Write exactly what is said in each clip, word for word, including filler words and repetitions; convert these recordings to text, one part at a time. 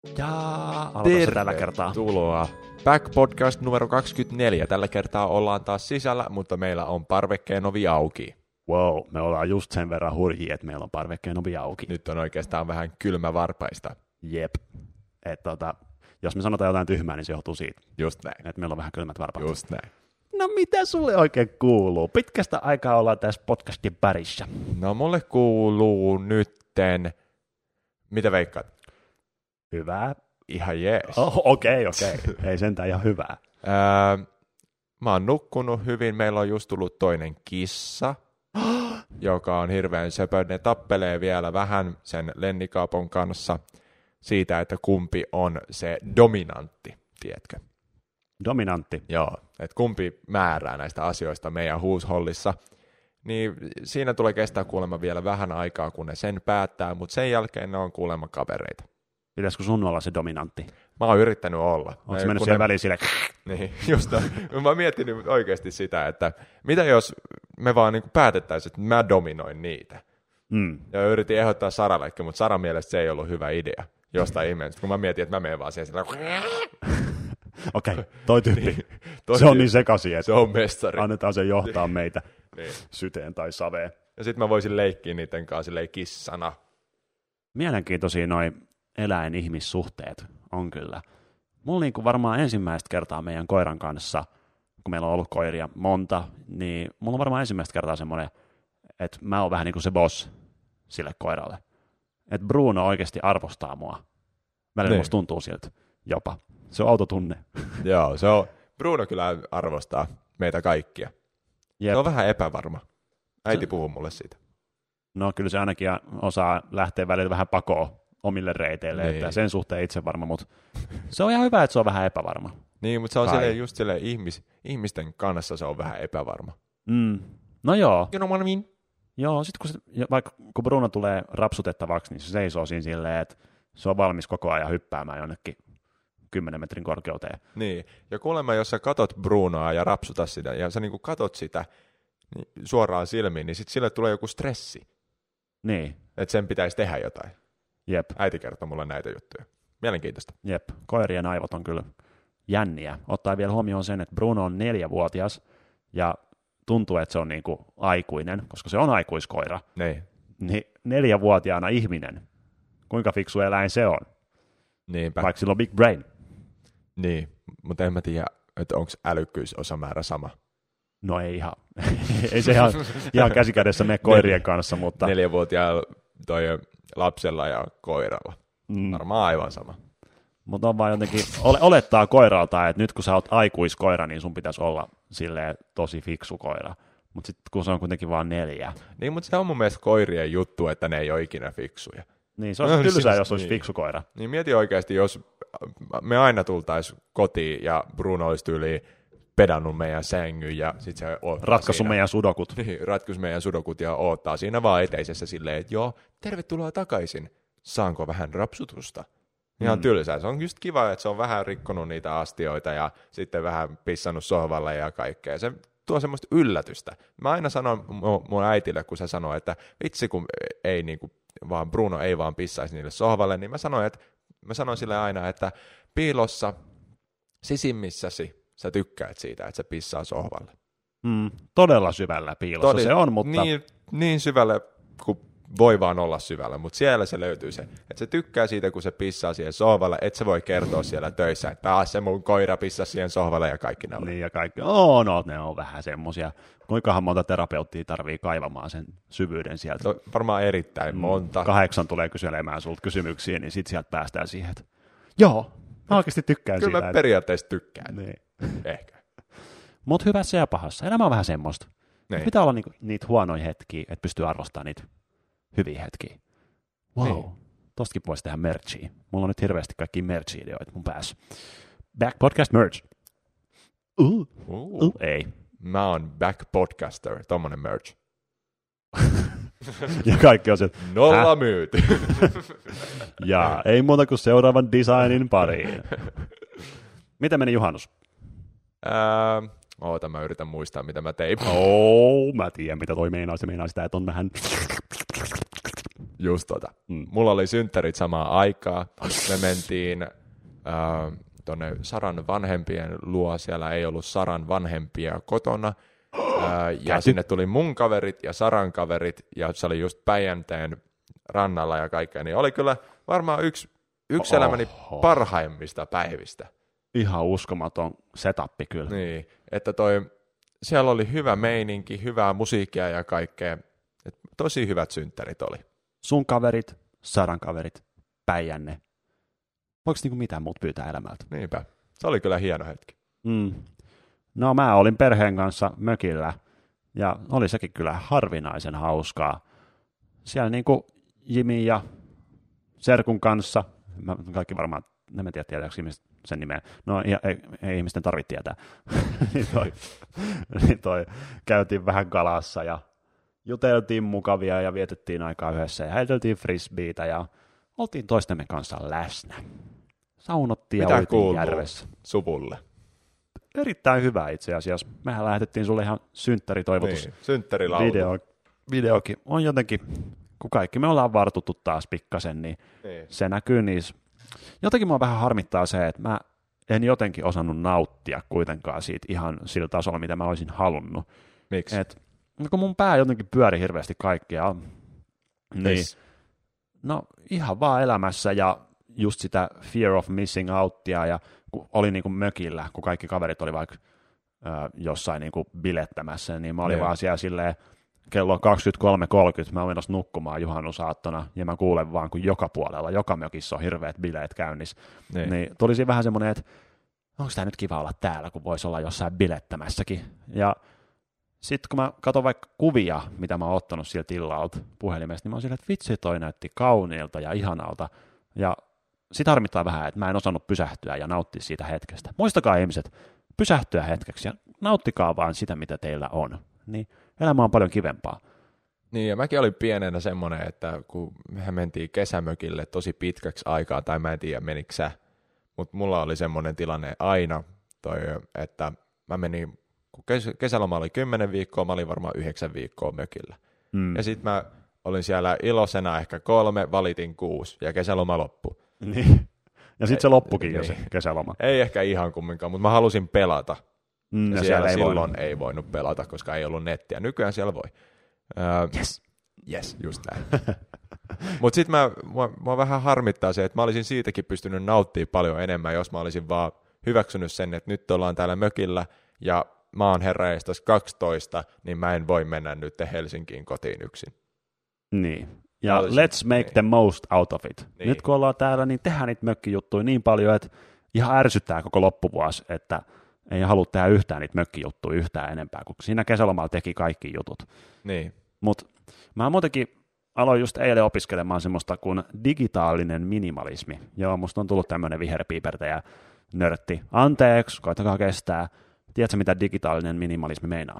Ja aloita se tällä kertaa. Tervetuloa. Back Podcast numero kaksikymmentäneljä. Tällä kertaa ollaan taas sisällä, mutta meillä on parvekkeen ovi auki. Wow, me ollaan just sen verran hurjia, että meillä on parvekkeen ovi auki. Nyt on oikeastaan vähän kylmävarpaista. Jep. Et tota, jos me sanotaan jotain tyhmää, niin se johtuu siitä. Just näin. Että meillä on vähän kylmät varpaat. Just näin. No mitä sulle oikein kuuluu? Pitkästä aikaa ollaan tässä podcastin parissa. No mulle kuuluu nytten... Mitä veikkaat? Hyvää. Ihan jees. Oh, okei, okay, okei. Okay. Ei sentään ihan hyvää. Öö, mä oon nukkunut hyvin. Meillä on just tullut toinen kissa, joka on hirveän söpö. Ne tappelee vielä vähän sen Lennikaapon kanssa siitä, että kumpi on se dominantti, tiedätkö? Dominantti. Joo, että kumpi määrää näistä asioista meidän huushollissa. Niin siinä tulee kestää kuulemma vielä vähän aikaa, kun ne sen päättää, mutta sen jälkeen ne on kuulemma kavereita. Pitäisikö sun olla se dominantti? Mä oon yrittänyt olla. Oletko mennyt siihen ne... väliin sille? Niin, just no. Mä oon miettinyt oikeasti sitä, että mitä jos me vaan niin päätettäisiin, että mä dominoin niitä. Mm. Ja yritin ehdottaa Sarallekin, mutta Saran mielestä se ei ollut hyvä idea. Jostain ihmeestä, kun mä mietin, että mä menen vaan siihen sillä... Okei, okay, toi tyyppi. niin, toi se on niin sekaisin, että se on mestari. Annetaan sen johtaa meitä niin. syteen tai saveen. Ja sit mä voisin leikkiä niiden kanssa silleen kissana. Mielenkiintoisia noi eläin-ihmissuhteet on kyllä. Mulla niinku varmaan ensimmäistä kertaa meidän koiran kanssa, kun meillä on ollut koiria monta, niin mulla on varmaan ensimmäistä kertaa semmoinen, että mä oon vähän niin kuin se boss sille koiralle. Että Bruno oikeasti arvostaa mua. Välillä niin. Musta tuntuu siltä jopa. Se on autotunne. Joo, se on. Bruno kyllä arvostaa meitä kaikkia. Jep. Se on vähän epävarma. Äiti se... puhuu mulle siitä. No kyllä se ainakin osaa lähteä välillä vähän pakoon omille reiteille, niin. Että sen suhteen itse varma, mutta se on ihan hyvä, että se on vähän epävarma. Niin, mutta se on silleen, just silleen ihmis, ihmisten kanssa se on vähän epävarma. Mm. No joo. You know what I mean? Joo, sitten kun, se, vaikka kun Bruno tulee rapsutettavaksi, niin se seisoo siinä silleen, että se on valmis koko ajan hyppäämään jonnekin kymmenen metrin korkeuteen. Niin, ja kuulemma, jos sä katot Brunoa ja rapsutat sitä, ja sä niinku katot sitä niin suoraan silmiin, niin sit sille tulee joku stressi. Niin. Että sen pitäisi tehdä jotain. Jep. Äiti kertoo mulle näitä juttuja. Mielenkiintoista. Jep, koirien aivot on kyllä jänniä. Ottaa vielä huomioon sen, että Bruno on neljävuotias, ja tuntuu, että se on niinku aikuinen, koska se on aikuiskoira. Niin. Niin neljävuotiaana ihminen. Kuinka fiksu eläin se on? Niinpä. Vaikka sillä on big brain. Niin, mutta en mä tiedä, että onko älykkyysosamäärä sama. No ei ihan. Ei se ihan, ihan käsikädessä mene koirien kanssa, mutta... Neljävuotiaalla toi lapsella ja koiralla. Mm. Varmaan aivan sama. Mutta on vaan jotenkin, ole, olettaa koiralta, että nyt kun sä oot aikuiskoira, niin sun pitäisi olla silleen tosi fiksu koira. Mutta sitten kun se on kuitenkin vaan neljä. Niin, mutta se on mun mielestä koirien juttu, että ne ei ole ikinä fiksuja. Niin, se olisi no, tylsää, jos olisi niin. fiksu koira. Niin mieti oikeasti, jos me aina tultaisiin kotiin ja Bruno olisi tyyliin pedannut meidän sängyn ja sitten se ratkaisu meidän sudokut. Niin, ratkaisu meidän sudokut ja odottaa siinä vaan eteisessä silleen, että joo, tervetuloa takaisin. Saanko vähän rapsutusta? Ihan mm. tylsää. Se on just kiva, että se on vähän rikkonut niitä astioita ja sitten vähän pissannut sohvalle ja kaikkea. Se tuo semmoista yllätystä. Mä aina sanon mun äitille, kun se sanoo, että vitsi kun ei niinku, vaan Bruno ei vaan pissaisi niille sohvalle, niin mä sanoin, että mä sanoin sille aina, että piilossa sisimmissäsi sä tykkäät siitä, että se pissaa sohvalle. Mm, todella syvällä piilossa Todi, se on, mutta... Niin, niin syvällä, kun voi vaan olla syvällä, mutta siellä se löytyy se, että se tykkää siitä, kun se pissaa siihen sohvalle, että se voi kertoa siellä töissä, että taas se mun koira pissasi siihen sohvalle ja kaikki ne on. Niin ja kaikki, oh, no ne on vähän semmosia. Kuinkahan monta terapeuttia tarvii kaivamaan sen syvyyden sieltä? To, varmaan erittäin mm, monta. Kahdeksan tulee kyselemään sulta kysymyksiä, niin sit sieltä päästään siihen, että joo, mä oikeasti tykkään Kyllä siitä. Kyllä mä periaatteessa tykkään. Niin. Ehkä. Mut hyvässä ja pahassa. Elämä on vähän semmoista. Niin. Pitää olla niinku niitä huonoja hetkiä, että pystyy arvostamaan niitä hyviä hetkiä. Wow. Niin. Tostakin voisi tehdä merchia. Mulla on nyt hirveästi kaikkia merch-ideoita mun päässä. Back podcast merch. Uh. Uh. Uh. Ei. Mä oon back podcaster, tommonen merch. Ja kaikki on se, nolla myyty. Ja ei muuta kuin seuraavan designin pariin. Miten meni juhannus? Ää, oota, mä yritän muistaa, mitä mä tein. Oh, mä tiedän, mitä toi meinaa. Se meinaa sitä, että on vähän Just tota. Mm. Mulla oli synttärit samaan aikaa. Me mentiin äh, tuonne Saran vanhempien luo. Siellä ei ollut Saran vanhempia kotona. Äh, ja Käty. sinne tuli mun kaverit ja Saran kaverit. Ja se oli just Päijänteen rannalla ja kaikkea. Niin oli kyllä varmaan yksi, yksi Oho. elämäni parhaimmista päivistä. Ihan uskomaton setappi kyllä. Niin, että toi, siellä oli hyvä meininki, hyvää musiikkia ja kaikkea. Et tosi hyvät synttärit oli. Sun kaverit, Saran kaverit, Päijänne. Voiko niinku mitään muut pyytää elämältä? Niinpä. Se oli kyllä hieno hetki. Mm. No mä olin perheen kanssa mökillä ja oli sekin kyllä harvinaisen hauskaa. Siellä niinku Jimi ja Serkun kanssa, mä, kaikki varmaan, en tiedä tietääkö ihmiset sen nimeä, no ei, ei, ei ihmisten tarvitse tietää, niin, toi, niin toi, käytiin vähän kalassa ja juteltiin mukavia ja vietettiin aikaa yhdessä ja heiteltiin frisbeitä ja oltiin toistemme kanssa läsnä. Saunottiin Mitä ja uitiin kuuluu järvessä. suvulle? Erittäin hyvä itse asiassa. Mehän lähetettiin sulle ihan synttäritoivotus. Niin, synttärilaulu. Video, videokin on jotenkin, kun kaikki me ollaan vartuttu taas pikkasen, niin, Niin. se näkyy niissä. Jotenkin mua vähän harmittaa se, että mä en jotenkin osannut nauttia kuitenkaan siitä ihan sillä tasolla, mitä mä olisin halunnut. Miksi? Et, no kun mun pää jotenkin pyöri hirveästi kaikkea, niin Miss? no ihan vaan elämässä ja just sitä fear of missing outia ja kun oli niin kuin mökillä, kun kaikki kaverit oli vaikka ö, jossain niin kuin bilettämässä, niin mä olin Joo. vaan siellä silleen, kello on kaksikymmentäkolme kolmekymmentä, mä olen menossa nukkumaan juhannusaattona, ja mä kuulen vaan, kun joka puolella, joka mökissä on hirveät bileet käynnissä. Niin. Niin tuli siinä vähän semmoinen, että onko tämä nyt kiva olla täällä, kun voisi olla jossain bilettämässäkin. Ja sitten kun mä katson vaikka kuvia, mitä mä oon ottanut sieltä illalta puhelimesta, niin mä oon silleen, että vitsi, toi näytti kauniilta ja ihanalta. Ja sit harmittaa vähän, että mä en osannut pysähtyä ja nauttia siitä hetkestä. Muistakaa ihmiset, pysähtyä hetkeksi ja nauttikaa vaan sitä, mitä teillä on. Niin elämä on paljon kivempaa. Niin, ja mäkin olin pienenä semmoinen, että kun mehän mentiin kesämökille tosi pitkäksi aikaa, tai mä en tiedä menikö sä, mutta mulla oli semmoinen tilanne aina, toi, että mä menin, kun kes- kesäloma oli kymmenen viikkoa, mä olin varmaan yhdeksän viikkoa mökillä. Mm. Ja sitten mä olin siellä ilosena ehkä kolme, valitin kuusi, ja kesäloma loppui. Niin. Ja sitten se loppukin jo niin. se kesäloma. Ei ehkä ihan kumminkaan, mutta mä halusin pelata. Mm, Ja ja siellä siellä ei silloin voinut. ei voinut pelata, koska ei ollut nettiä. Nykyään siellä voi. Öö, Yes. Yes, just näin. Mutta sitten mä, mua, mua vähän harmittaa se, että mä olisin siitäkin pystynyt nauttimaan paljon enemmän, jos mä olisin vaan hyväksynyt sen, että nyt ollaan täällä mökillä ja mä oon herraistas kaksitoista, niin mä en voi mennä nyt Helsinkiin kotiin yksin. Niin. Ja Olisin- let's make niin. the most out of it. Niin. Nyt kun ollaan täällä, niin tehdään niitä mökkijuttuja niin paljon, että ihan ärsyttää koko loppuvuosi, että ei halua tehdä yhtään niitä mökkijuttuja yhtään enempää, kun siinä kesälomalla teki kaikki jutut. Niin. Mutta mä muutenkin aloin just eilen opiskelemaan semmoista kuin digitaalinen minimalismi. Joo, musta on tullut tämmöinen viherpiipertäjä nörtti. Anteeksi, koitakaa kestää. Tiedätkö, mitä digitaalinen minimalismi meinaa?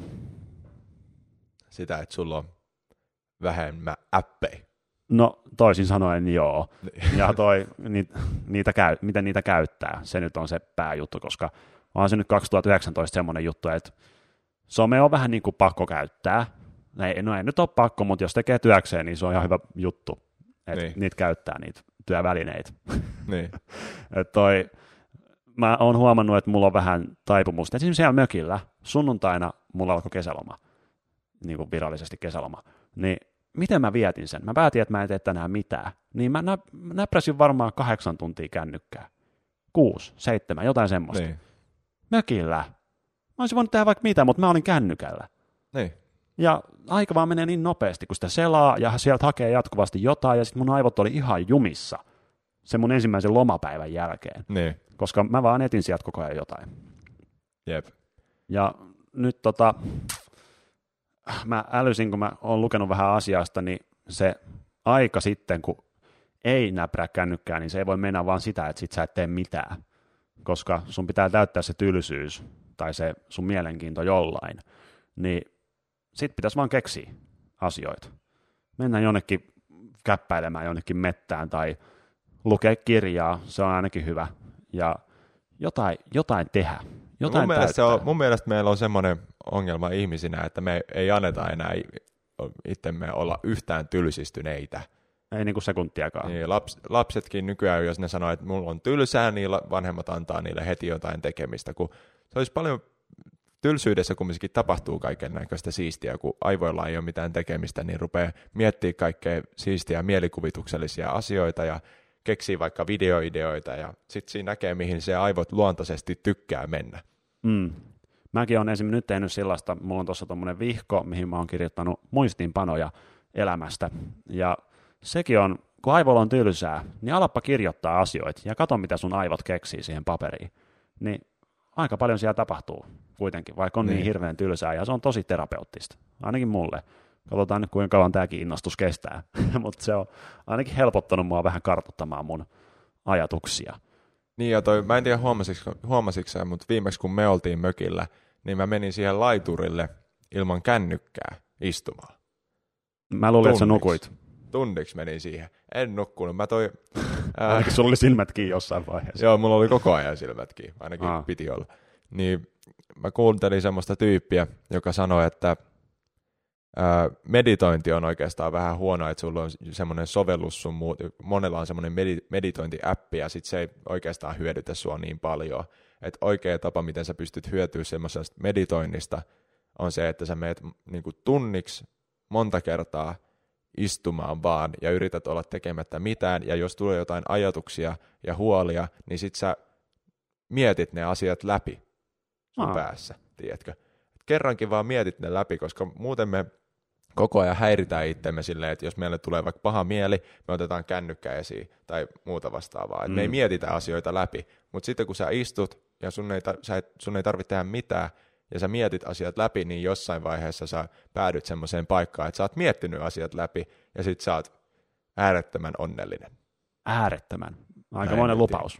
Sitä, että sulla on vähemmän appeja. No toisin sanoen joo. Ja toi, ni, niitä käy, miten niitä käyttää, se nyt on se pääjuttu, koska on se nyt kaksituhattayhdeksäntoista semmoinen juttu, että some on vähän niin kuin pakko käyttää. Ei, no ei nyt ole pakko, mutta jos tekee työkseen, niin se on ihan hyvä juttu, että Niin. niitä käyttää, niitä työvälineitä. Niin. Et toi, mä oon huomannut, että mulla on vähän taipumusta. Esimerkiksi siellä mökillä, sunnuntaina mulla alkoi kesäloma, niin kuin virallisesti kesäloma, niin miten mä vietin sen? Mä päätin, että mä en tee tänään mitään. Niin mä nä- näpräsin varmaan kahdeksan tuntia kännykkää. Kuusi, seitsemän, jotain semmoista. Niin. Mökillä. Mä olisin voinut tehdä vaikka mitä, mutta mä olin kännykällä. Niin. Ja aika vaan menee niin nopeasti, kun sitä selaa ja sieltä hakee jatkuvasti jotain, ja sitten mun aivot oli ihan jumissa sen mun ensimmäisen lomapäivän jälkeen, Niin. koska mä vaan etin sieltä koko ajan jotain. Jep. Ja nyt tota, mä älysin, kun mä oon lukenut vähän asiasta, niin se aika sitten, kun ei näprää kännykkää, niin se ei voi mennä vaan sitä, että sit sä et tee mitään, koska sun pitää täyttää se tylsyys tai se sun mielenkiinto jollain, niin sit pitäisi vaan keksiä asioita. Mennään jonnekin käppäilemään jonnekin mettään tai lukea kirjaa, se on ainakin hyvä, ja jotain, jotain tehdä. Jotain mun, mielestä se täyttää. on, mun mielestä meillä on semmoinen ongelma ihmisinä, että me ei anneta enää itsemme olla yhtään tylsistyneitä. Ei niinku sekuntiakaan. Niin, laps, lapsetkin nykyään, jos ne sanoo, että mulla on tylsää, niin vanhemmat antaa niille heti jotain tekemistä, kun se olisi paljon tylsyydessä kumminkin tapahtuu kaiken näköistä siistiä, kun aivoilla ei ole mitään tekemistä, niin rupeaa miettimään kaikkea siistiä mielikuvituksellisia asioita ja keksii vaikka videoideoita ja sitten siinä näkee, mihin se aivot luontaisesti tykkää mennä. Mm. Mäkin olen esimerkiksi nyt tehnyt sellaista, mulla on tuossa tuommoinen vihko, mihin mä oon kirjoittanut muistiinpanoja elämästä, ja sekin on, kun aivoilla on tylsää, niin alappa kirjoittaa asioita ja katso, mitä sun aivot keksii siihen paperiin, niin aika paljon siellä tapahtuu kuitenkin, vaikka on niin, niin hirveän tylsää, ja se on tosi terapeuttista, ainakin mulle. Katsotaan nyt, kuinka kauan tämäkin innostus kestää, mutta se on ainakin helpottanut mua vähän kartoittamaan mun ajatuksia. Niin ja toi, mä en tiedä huomasitko, huomasitko sä, mutta viimeksi kun me oltiin mökillä, niin mä menin siihen laiturille ilman kännykkää istumaan. Mä luulin, että sä nukuit. Tunniksi menin siihen. En nukkunut. Mä toi... Ää... Ainakin sulla oli silmät kiinni jossain vaiheessa. Joo, mulla oli koko ajan silmät kiinni. Ainakin Aa. piti olla. Niin mä kuuntelin semmoista tyyppiä, joka sanoi, että ää, meditointi on oikeastaan vähän huono, että sulla on semmoinen sovellus sun muu... monella on semmoinen medi- meditointiäppi, ja sit se ei oikeastaan hyödytä sua niin paljon. Että oikea tapa, miten sä pystyt hyötyä semmoisesta meditoinnista, on se, että sä meet niinku tunniksi monta kertaa istumaan vaan ja yrität olla tekemättä mitään, ja jos tulee jotain ajatuksia ja huolia, niin sit sä mietit ne asiat läpi sun Aa. päässä, tiedätkö? Kerrankin vaan mietit ne läpi, koska muuten me koko ajan häiritään itsemme silleen, että jos meille tulee vaikka paha mieli, me otetaan kännykkä esiin tai muuta vastaavaa. Mm. Me ei mietitä asioita läpi, mutta sitten kun sä istut ja sun ei, tar- sä et, sun ei tarvitse tehdä mitään, ja sä mietit asiat läpi, niin jossain vaiheessa sä päädyt semmoiseen paikkaan, että sä oot miettinyt asiat läpi, ja sit sä oot äärettömän onnellinen. Äärettömän. Aikamoinen lupaus.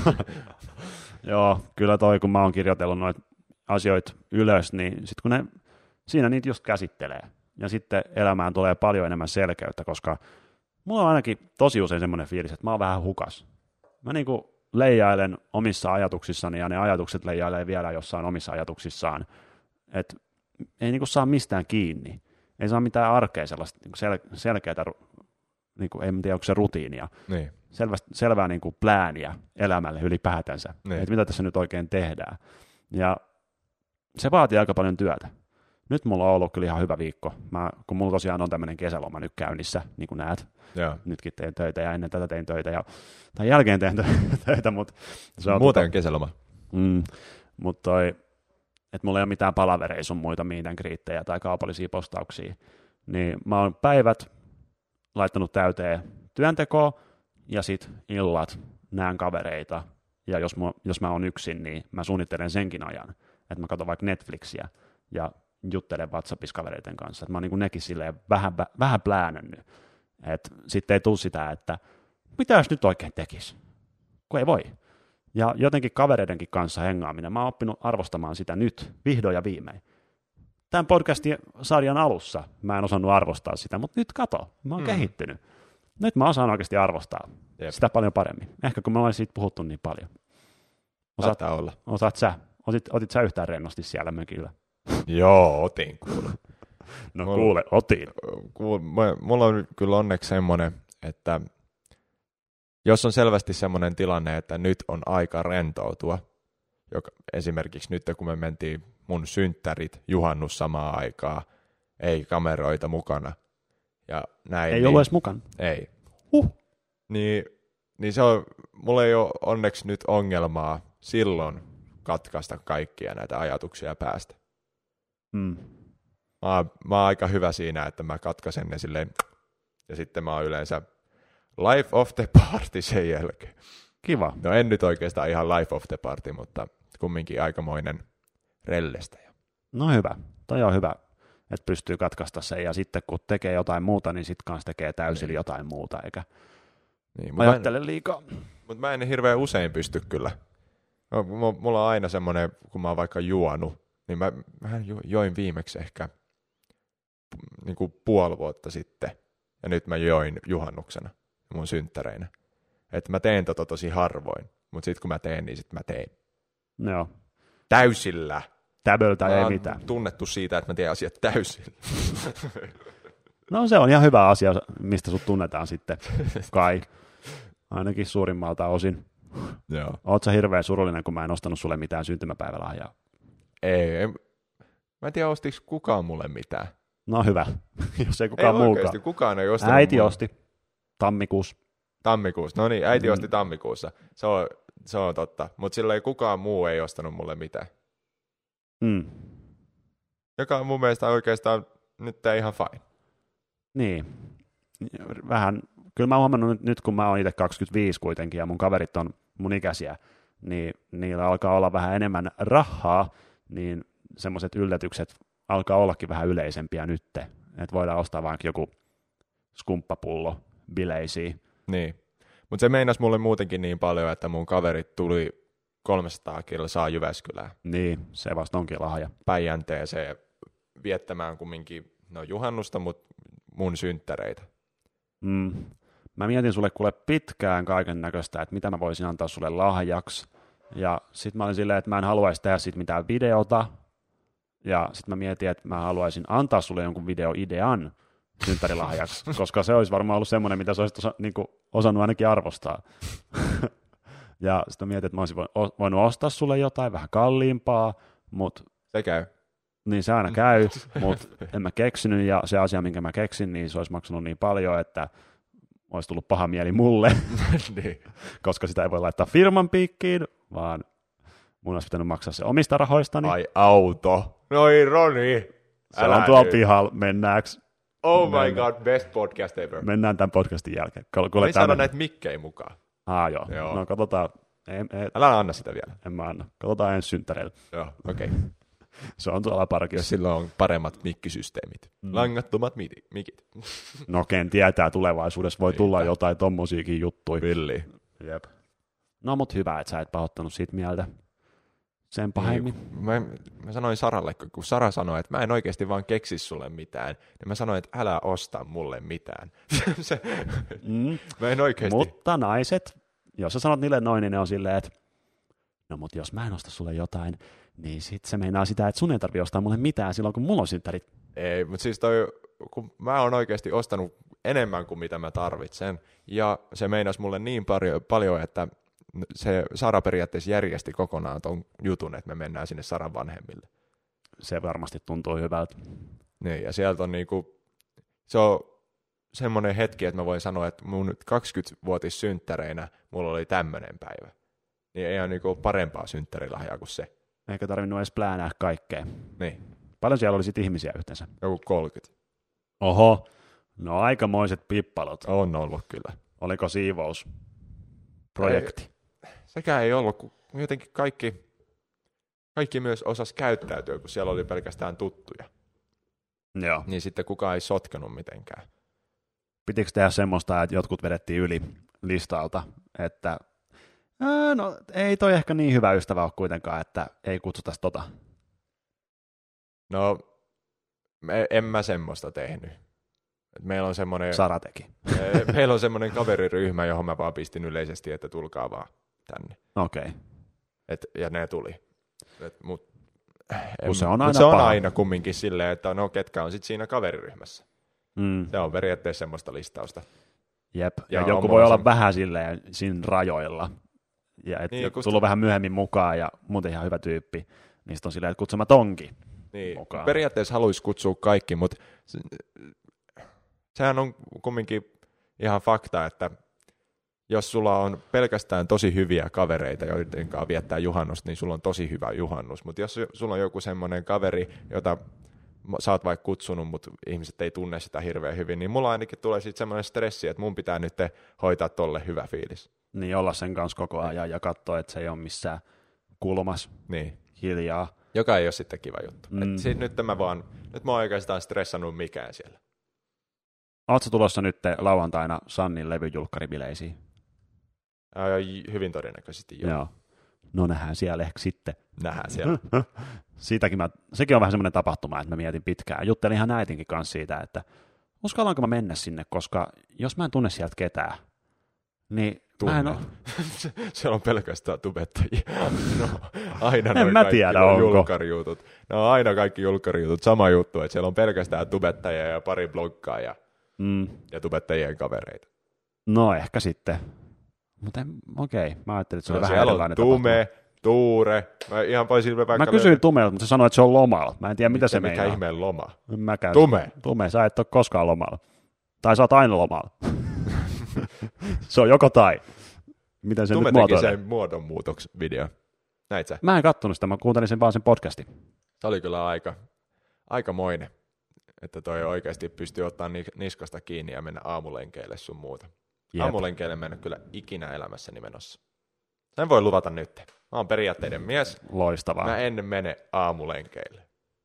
Joo, kyllä toi, kun mä oon kirjoitellut noita asioita ylös, niin sit kun ne, siinä niitä just käsittelee, ja sitten elämään tulee paljon enemmän selkeyttä, koska mulla on ainakin tosi usein semmoinen fiilis, että mä oon vähän hukas. Mä niinku leijailen omissa ajatuksissani, ja ne ajatukset leijailee vielä jossain omissa ajatuksissaan. Et ei niinku saa mistään kiinni. Ei saa mitään arkea sellaista niinku sel- selkeää, niinku, en tiedä onko se rutiinia, niin. Selvä, selvää niinku plääniä elämälle ylipäätänsä, niin. Että mitä tässä nyt oikein tehdään. Ja se vaatii aika paljon työtä. Nyt mulla on ollut kyllä ihan hyvä viikko. Mä, kun mulla tosiaan on tämmöinen kesäloma nyt käynnissä, niin kuin näet. Joo. Nytkin tein töitä ja ennen tätä tein töitä ja tai jälkeen tein töitä, mutta se on muuten tota, kesäloma. Mm, mutta toi, että mulla ei ole mitään palavereja sun muita meidän kriittejä tai kaupallisia postauksia, niin mä oon päivät laittanut täyteen työntekoa ja sit illat näen kavereita ja jos mä, jos mä oon yksin, niin mä suunnittelen senkin ajan, että mä katson vaikka Netflixiä ja juttelen WhatsAppissa kavereiden kanssa, että mä oon niin nekin silleen vähän, vähän pläänännyt. Että sitten ei tule sitä, että mitä jos nyt oikein tekisi, kun ei voi. Ja jotenkin kavereidenkin kanssa hengaaminen, mä oon oppinut arvostamaan sitä nyt, vihdoin ja viimein. Tämän podcastin sarjan alussa mä en osannut arvostaa sitä, mutta nyt kato, mä oon mm. kehittynyt. Nyt mä osaan oikeasti arvostaa Jep. sitä paljon paremmin. Ehkä kun me ollaan siitä puhuttu niin paljon. Osaat olla. Osaat sä? Otit, otit sä yhtään rennosti siellä mökillä? Joo, otin kuule. No mulla, kuule, otin. Kuule, mulla on kyllä onneksi semmoinen, että jos on selvästi semmoinen tilanne, että nyt on aika rentoutua, joka, esimerkiksi nyt kun me mentiin mun synttärit, juhannus samaan aikaan, ei kameroita mukana ja näin. Ei niin, ollut edes mukana? Ei. Huh. Niin, niin se on, mulla ei ole onneksi nyt ongelmaa silloin katkaista kaikkia näitä ajatuksia päästä. Mm. Mä, oon, mä oon aika hyvä siinä, että mä katkaisen ne silleen, ja sitten mä oon yleensä life of the party sen jälkeen. Kiva. No en nyt oikeastaan ihan life of the party, mutta kumminkin aikamoinen rellestäjä. No hyvä, toi on hyvä, että pystyy katkaista sen, ja sitten kun tekee jotain muuta, niin sitten kanssa tekee täysin niin. jotain muuta, eikä niin, ajattele en, liikaa. Mutta mä en hirveän usein pysty kyllä. No, mulla on aina semmoinen, kun mä oon vaikka juonut, niin mä, mä join viimeksi ehkä niin kuin puoli vuotta sitten, ja nyt mä join juhannuksena mun synttäreinä. Että mä teen tota tosi harvoin, mutta sitten kun mä teen, niin sitten mä teen. Joo. Täysillä. Täböltä ei mitään. Tunnettu siitä, että mä teen asiat täysillä. No se on ihan hyvä asia, mistä sut tunnetaan sitten, kai. Ainakin suurimmalta osin. Joo. Oot sä hirveän surullinen, kun mä en ostanut sulle mitään syntymäpäivälahjaa? Ei, en, mä en tiedä, ostiko kukaan mulle mitään. No hyvä, jos ei kukaan ei muukaan. Oikeasti, kukaan ei ostanut Äiti mulle. osti tammikuussa. Tammikuussa, no niin, äiti Mm. osti tammikuussa. Se on, se on totta, mutta sillä ei kukaan muu ei ostanut mulle mitään. Mm. Joka on mun mielestä oikeastaan nyt ihan fine. Niin, vähän, kyllä mä oon huomannut nyt, nyt kun mä oon itse kaksikymmentäviisi kuitenkin ja mun kaverit on mun ikäisiä, niin niillä alkaa olla vähän enemmän rahaa, niin semmoiset yllätykset alkaa ollakin vähän yleisempiä nytte, että voidaan ostaa vaikka joku skumppapullo bileisiin. Niin, mutta se meinasi mulle muutenkin niin paljon, että mun kaverit tuli kolmesataa kilsaa Jyväskylään Niin, se vasta onkin lahja. Päijänteeseen viettämään kumminkin, no juhannusta, mutta mun synttäreitä. Mm. Mä mietin sulle kuule pitkään kaiken näköistä, että mitä mä voisin antaa sulle lahjaksi. Ja sit mä olin silleen, että mä en haluaisi tehdä siitä mitään videota. Ja sit mä mietin, että mä haluaisin antaa sulle jonkun videoidean synttärilahjaksi, koska se olisi varmaan ollut semmoinen, mitä sä olisit osa, niin kuin osannut ainakin arvostaa. Ja sitten mietin, että mä olisin voinut ostaa sulle jotain vähän kalliimpaa, mutta Se käy. niin se aina käy, mutta en mä keksinyt, ja se asia, minkä mä keksin, niin se olisi maksanut niin paljon, että olisi tullut paha mieli mulle, niin. koska sitä ei voi laittaa firman piikkiin, vaan mun olisi pitänyt maksaa se omista rahoistani. Ai auto. Noi Roni. Se on tuolla pihalla, mennäänkö? Oh my Mennään. god, best podcast ever. Mennään tämän podcastin jälkeen. Kuule, Mä saada tämän... näitä mikkejä mukaan. Ah, joo. Joo. No katsotaan. Ei, ei, Älä anna sitä vielä. en mä anna. Katsotaan ensi synttäreillä. Joo, okei. Okay. Se on tuolla parkissa. Sillä on paremmat mikkisysteemit. Mm. Langattomat midi, mikit. No ken tietää, tulevaisuudessa voi tulla Niinpä. jotain tommosiakin juttuja. Villi. Jep. No mut hyvä, että sä et pahoittanut siitä mieltä sen pahemmin. Niin, mä, mä sanoin Saralle, kun Sara sanoi, että mä en oikeasti vaan keksi sulle mitään, niin mä sanoin, että älä osta mulle mitään. Se, Mm. mä en oikeasti. Mutta naiset, jos sä sanot niille noin, niin ne on silleen, että no mut jos mä en osta sulle jotain, niin sit se meinaa sitä, että sun ei tarvitse ostaa mulle mitään silloin, kun mulla on synttärit. Ei, mutta siis toi, kun mä oon oikeasti ostanut enemmän kuin mitä mä tarvitsen, ja se meinasi mulle niin paljon, paljon että se Sara periaatteessa järjesti kokonaan ton jutun, että me mennään sinne Saran vanhemmille. Se varmasti tuntuu hyvältä. Niin, ja sieltä on niinku, se on semmoinen hetki, että mä voin sanoa, että mun kaksikymmenvuotissynttäreinä mulla oli tämmöinen päivä. Niin ei ole niinku parempaa synttärilahjaa kuin se. Eikä tarvinnut edes pläänää kaikkea. Niin, Paljon siellä oli sit ihmisiä yhteensä? joku kolmekymmentä. Oho, no aikamoiset pippalot. On ollut kyllä. Oliko siivous projekti? Sekään ei ollut, kun jotenkin kaikki, kaikki myös osas käyttäytyä, kun siellä oli pelkästään tuttuja. Joo. Niin sitten kukaan ei sotkenut mitenkään. Pitikö tehdä semmoista, että jotkut vedettiin yli listalta, että ää, no ei toi ehkä niin hyvä ystävä ole kuitenkaan, että ei kutsutas tota. No, me, en mä semmoista tehnyt. Et meillä on semmoinen, Sara teki. meillä on semmoinen kaveriryhmä, johon mä vaan pistin yleisesti, että tulkaa vaan tänne. Okei. Okay. Et, ja ne tuli. Et, mut, Kun se on mut aina se on paha. aina kumminkin silleen, että no ketkä on sitten siinä kaveriryhmässä. Mm. Se on periaatteessa semmoista listausta. Jep. Ja, Ja joku on voi mulla olla se- vähän silleen siinä rajoilla. Ja et Niin, niin, kun tullut vähän myöhemmin mukaan ja muuten ihan hyvä tyyppi. Niin sit on silleen, että kutsumat onkin. Niin, mukaan. periaatteessa haluaisi kutsua kaikki, mutta se, sehän on kumminkin ihan fakta, että jos sulla on pelkästään tosi hyviä kavereita, joiden kanssa viettää juhannusta, niin sulla on tosi hyvä juhannus. Mutta jos sulla on joku semmoinen kaveri, jota sä oot vaikka kutsunut, mutta ihmiset ei tunne sitä hirveän hyvin, niin mulla ainakin tulee sitten semmoinen stressi, että mun pitää nyt hoitaa tolle hyvä fiilis. Niin olla sen kanssa koko ajan ja katsoa, että se ei ole missään kulmas Niin. hiljaa. Joka ei ole sitten kiva juttu. Mm. Et sit nyt mä vaan, nyt mä oon oikeastaan stressannut mikään siellä. Ootko tulossa nyt lauantaina Sannin levyjulkkaribileisiin? Ää, hyvin todennäköisesti joo. Joo. No nähdään siellä ehkä sitten. Nähdään siellä. Siitäkin mä, sekin on vähän semmoinen tapahtuma, että mä mietin pitkään. Juttelin ihan äitinkin kanssa siitä, että uskallanko mä mennä sinne, koska jos mä en tunne sieltä ketään, niin Tunne. mä en ole. Siellä on pelkästään tubettajia. No, aina en noin mä kaikki tiedä, nuo onko. julkkarijutut. Ne on aina kaikki julkkarijutut sama juttu, että siellä on pelkästään tubettajia ja pari bloggaajaa Mm. ja tubettajien kavereita. No ehkä sitten. Mutta okei, okay. mä ajattelin, että se No, oli vähän siellä on erilainen Tume, Tuure. Mä ihan voisin vaikka... Mä kysyin Tumelta, mutta se sanoi, että se on lomalla. Mä en tiedä, mitä se mikä meinaa. ihmeen loma? En mäkään. Tume. Tume, sä et ole koskaan lomalla. Tai sä oot aina lomalla. Se on joko tai. Miten se Tume nyt teki muotoilee? sen muodonmuutoksvideo. Näit sä? Mä en kattonut sitä, mä kuuntelin sen vaan sen podcastin. Se oli kyllä aika, aikamoinen, että toi oikeasti pystyy ottaa niskasta kiinni ja mennä aamulenkeille sun muuta. Jep. Aamulenkeille mennä kyllä ikinä elämässäni menossa. Sen voi luvata nyt. Mä oon periaatteiden mies. Loistavaa. Mä en mene aamulenkeille.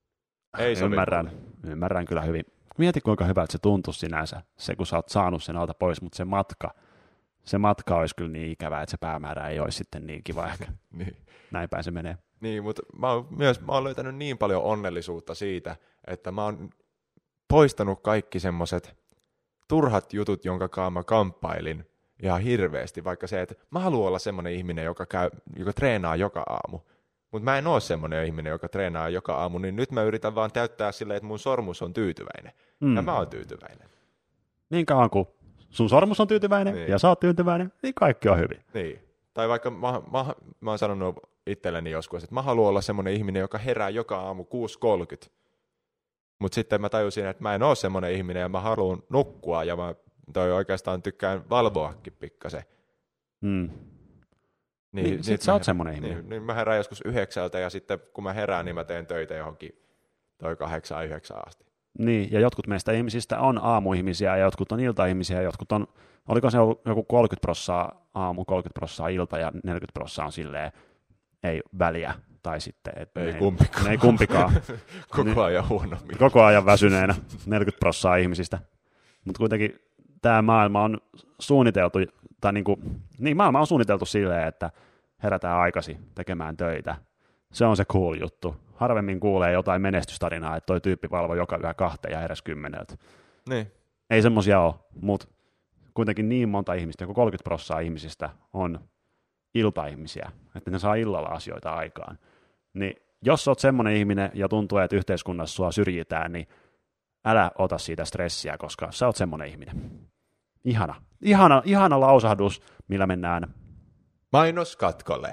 Ei sovi Ymmärrän, mulle. ymmärrän kyllä hyvin. Mieti, kuinka hyvältä se tuntui sinänsä, se kun sä oot saanut sen alta pois, mutta se matka, se matka olisi kyllä niin ikävä, että se päämäärä ei olisi sitten niin kiva ehkä. niin. Näin päin se menee. Niin, mutta mä oon myös mä oon löytänyt niin paljon onnellisuutta siitä, että mä oon poistanut kaikki semmoset turhat jutut, jonka kaa mä kamppailin ihan hirveästi, vaikka se, että mä haluan olla semmoinen ihminen, joka, käy, joka treenaa joka aamu. Mutta mä en ole semmoinen ihminen, joka treenaa joka aamu, niin nyt mä yritän vaan täyttää silleen, että mun sormus on tyytyväinen. Mm. Ja mä oon tyytyväinen. Niin kauan kuin sun sormus on tyytyväinen niin. ja sä oot tyytyväinen, niin kaikki on hyvin. Niin. Tai vaikka mä, mä, mä oon sanonut itselleni joskus, että mä haluan olla semmoinen ihminen, joka herää joka aamu kuusi kolmekymmentä. Mutta sitten mä tajusin, että mä en ole semmoinen ihminen ja mä haluan nukkua ja mä toi oikeastaan tykkään valvoakin pikkasen. Mm. Niin, niin sit sä oot semmoinen ihminen. Niin, niin mä herään joskus yhdeksältä ja sitten kun mä herään, niin mä teen töitä johonkin toi kahdeksan yhdeksän asti. Niin, ja jotkut meistä ihmisistä on aamuihmisiä ja jotkut on iltaihmisiä ja jotkut on, oliko se ollut joku kolmekymmentä prosenttia aamu, kolmekymmentä prosenttia ilta ja neljäkymmentä prosenttia on silleen, ei väliä. Tai sitten, että ei ne, kumpikaan. Ne ei kumpikaan. Koko ajan huonommin. Koko ajan väsyneenä, neljäkymmentä prosenttia ihmisistä. Mutta kuitenkin tämä maailma on suunniteltu, tai niin kuin, niin maailma on suunniteltu silleen, että herätään aikaisin tekemään töitä. Se on se cool juttu. Harvemmin kuulee jotain menestystarinaa, että toi tyyppi valvoi joka yö kahteen ja heräsi kymmeneltä. Niin. Ei semmoisia ole, mutta kuitenkin niin monta ihmistä, joku kolmekymmentä prosenttia ihmisistä on iltaihmisiä, että ne saa illalla asioita aikaan. Niin jos olet semmoinen ihminen ja tuntuu, että yhteiskunnassa sua syrjitään, niin älä ota siitä stressiä, koska sä oot semmoinen ihminen. Ihana. Ihana, ihana lausahdus, millä mennään. Mainoskatkolle.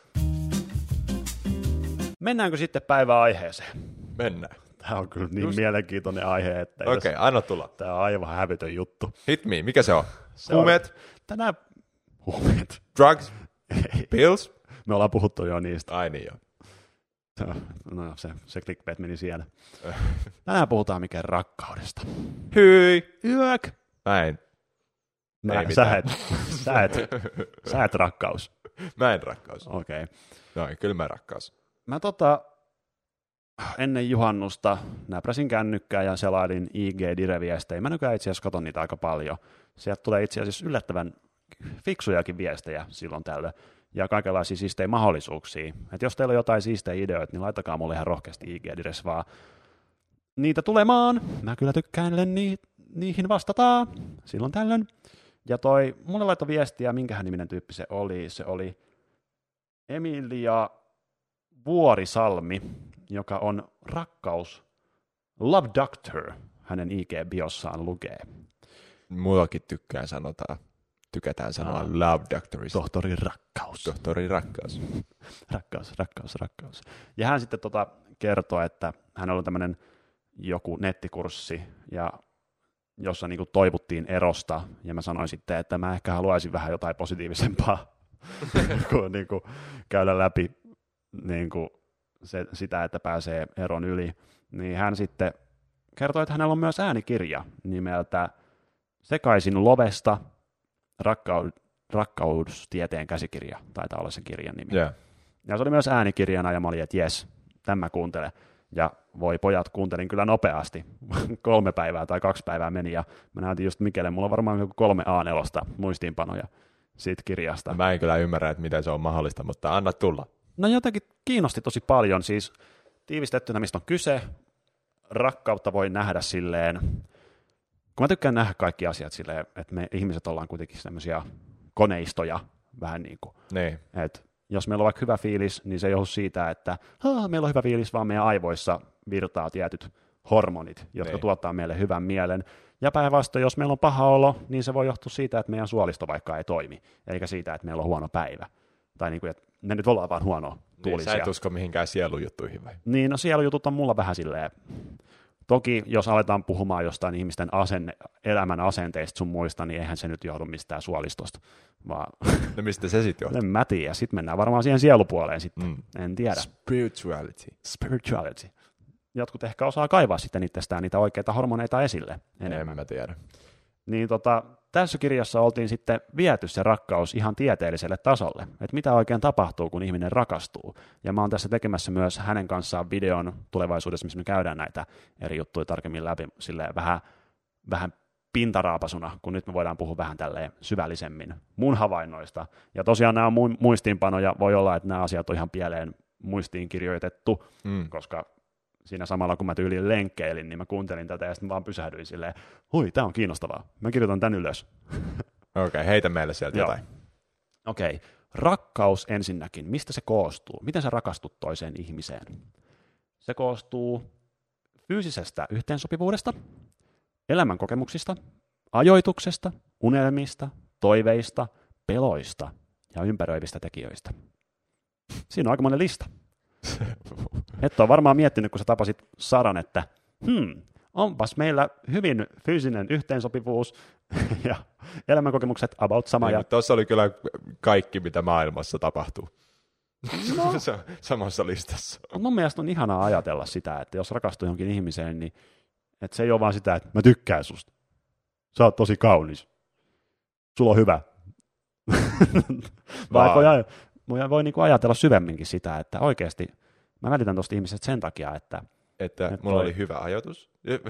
Mennäänkö sitten päivän aiheeseen? Mennään. Tämä on kyllä niin Just. mielenkiintoinen aihe, että Okei, okay, anna tulla. Tämä on aivan hävytön juttu. Hit me, mikä se on? Se Huumeet? On, tänään huumeet. Drugs? Ei. Pills? Me ollaan puhuttu jo niistä. Ai niin joo. No, se, se clickbait meni siellä. Tänään puhutaan mikään rakkaudesta. Hyi! Yök! Mä en. Mä, Ei sä, mitään. et, sä, et, sä et rakkaus. Mä en rakkaus. Okei. Okay. Noin, kyllä mä rakkaus. Mä tota, ennen juhannusta näpräsin kännykkää ja selailin I G-direviestejä. Mä nykyään itse asiassa katon niitä aika paljon. Sieltä tulee itse asiassa yllättävän fiksujakin viestejä silloin tällöin. Ja kaikenlaisia siistejä mahdollisuuksia. Et jos teillä on jotain siistejä ideoita, niin laittakaa mulle ihan rohkeasti I G-dires vaan niitä tulemaan. Mä kyllä tykkään ni- niihin vastataan silloin tällöin. Ja toi, mulle laittoi viestiä, minkähän niminen tyyppi se oli. Se oli Emilia Vuorisalmi, joka on rakkaus Love Doctor, hänen I G-biossaan lukee. Mullakin tykkään sanotaan. Tykätään sanoa Ah. love doctorista. Tohtori rakkaus. Tohtori rakkaus. Rakkaus, rakkaus, rakkaus. Ja hän sitten tota kertoi, että hänellä on tämmöinen joku nettikurssi, ja jossa niinku toivuttiin erosta, ja mä sanoin sitten, että mä ehkä haluaisin vähän jotain positiivisempaa, kuin niinku käydä läpi niinku se, sitä, että pääsee eron yli. Niin hän sitten kertoi, että hänellä on myös äänikirja nimeltä Sekaisin lovesta, rakkaud- rakkaudustieteen käsikirja, taitaa olla se kirjan nimi. Yeah. Ja se oli myös äänikirjana, ja mä olin, että jes, tämä kuuntele. Ja voi pojat, kuuntelin kyllä nopeasti. Kolme päivää tai kaksi päivää meni, ja mä näytin just Mikelle, mulla on varmaan joku kolme A neljä muistiinpanoja siitä kirjasta. Mä en kyllä ymmärrä, että miten se on mahdollista, mutta anna tulla. No jotenkin kiinnosti tosi paljon, siis tiivistettynä, mistä on kyse. Rakkautta voi nähdä silleen, kun mä tykkään nähdä kaikki asiat silleen, että me ihmiset ollaan kuitenkin semmoisia koneistoja, vähän niin kuin, Niin. että jos meillä on vaikka hyvä fiilis, niin se ei johdu siitä, että meillä on hyvä fiilis, vaan meidän aivoissa virtaa tietyt hormonit, jotka niin. tuottaa meille hyvän mielen. Ja päinvastoin, jos meillä on paha olo, niin se voi johtua siitä, että meidän suolisto vaikka ei toimi, eikä siitä, että meillä on huono päivä. Tai niin kuin, että me nyt ollaan vaan huono tuulisia. Niin, sä et usko mihinkään sielujuttuihin vai? Niin, no sielujutut on mulla vähän silleen. Toki, jos aletaan puhumaan jostain ihmisten asenne, elämän asenteista sun muista, niin eihän se nyt johdu mistään suolistosta. Vaan no mistä se sitten johtuu? En mä tiedä. Sitten mennään varmaan siihen sielupuoleen sitten. Mm. En tiedä. Spirituality. Spirituality. Jotkut ehkä osaa kaivaa sitten itsestään niitä oikeita hormoneita esille enemmän. En mä tiedä. Niin tota, tässä kirjassa oltiin sitten viety se rakkaus ihan tieteelliselle tasolle, että mitä oikein tapahtuu, kun ihminen rakastuu. Ja mä oon tässä tekemässä myös hänen kanssaan videon tulevaisuudessa, missä me käydään näitä eri juttuja tarkemmin läpi silleen vähän, vähän pintaraapasuna, kun nyt me voidaan puhua vähän tälleen syvällisemmin mun havainnoista. Ja tosiaan nämä on muistiinpanoja, voi olla, että nämä asiat on ihan pieleen muistiin kirjoitettu, mm. koska siinä samalla kun mä tyyliin lenkkeilin, niin mä kuuntelin tätä ja sitten vaan pysähdyin silleen, hui, tää on kiinnostavaa, mä kirjoitan tän ylös. Okei, okay, heitä meille sieltä Joo. jotain. Okei, okay. Rakkaus ensinnäkin, mistä se koostuu? Miten sä rakastut toiseen ihmiseen? Se koostuu fyysisestä yhteensopivuudesta, elämänkokemuksista, ajoituksesta, unelmista, toiveista, peloista ja ympäröivistä tekijöistä. Siinä on aika monen lista. Et ole varmaan miettinyt, kun sä tapasit Saran, että hmm, onpas meillä hyvin fyysinen yhteensopivuus ja elämänkokemukset about sama. Niin, ja... mutta tuossa oli kyllä kaikki, mitä maailmassa tapahtuu. No. Samassa listassa. Mun mielestä on ihanaa ajatella sitä, että jos rakastuu johonkin ihmiseen, niin että se ei ole vaan sitä, että mä tykkään susta. Sä oot tosi kaunis. Sulla on hyvä. Vai voi, voi, voi niin kuin ajatella syvemminkin sitä, että oikeasti mä välitän tuosta ihmisestä sen takia, että... Että että mulla toi... oli hyvä ajatus.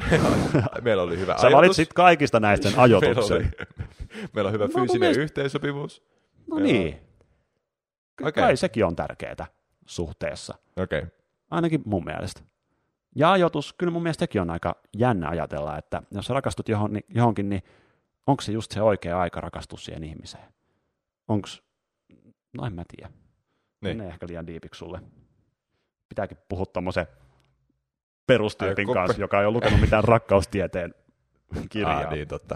Meillä oli hyvä Sä ajatus. Sä valitsit kaikista näistä sen ajotuksen. meillä, oli, meillä on hyvä no, fyysinen mielestä... yhteensopivuus. No meillä niin. On... Kai Okay. sekin on tärkeää suhteessa. Okei. Okay. Ainakin mun mielestä. Ja ajoitus, kyllä mun mielestä sekin on aika jännä ajatella, että jos sä rakastut johon, niin, johonkin, niin onko se just se oikea aika rakastua siihen ihmiseen? Onks, no en mä tiedä. Niin. Ne ehkä liian diipiksi sulle. Pitääkin puhua tommosen perustyypin Ai, kanssa, joka ei ole lukenut mitään rakkaustieteen kirjaa. Ah, niin totta.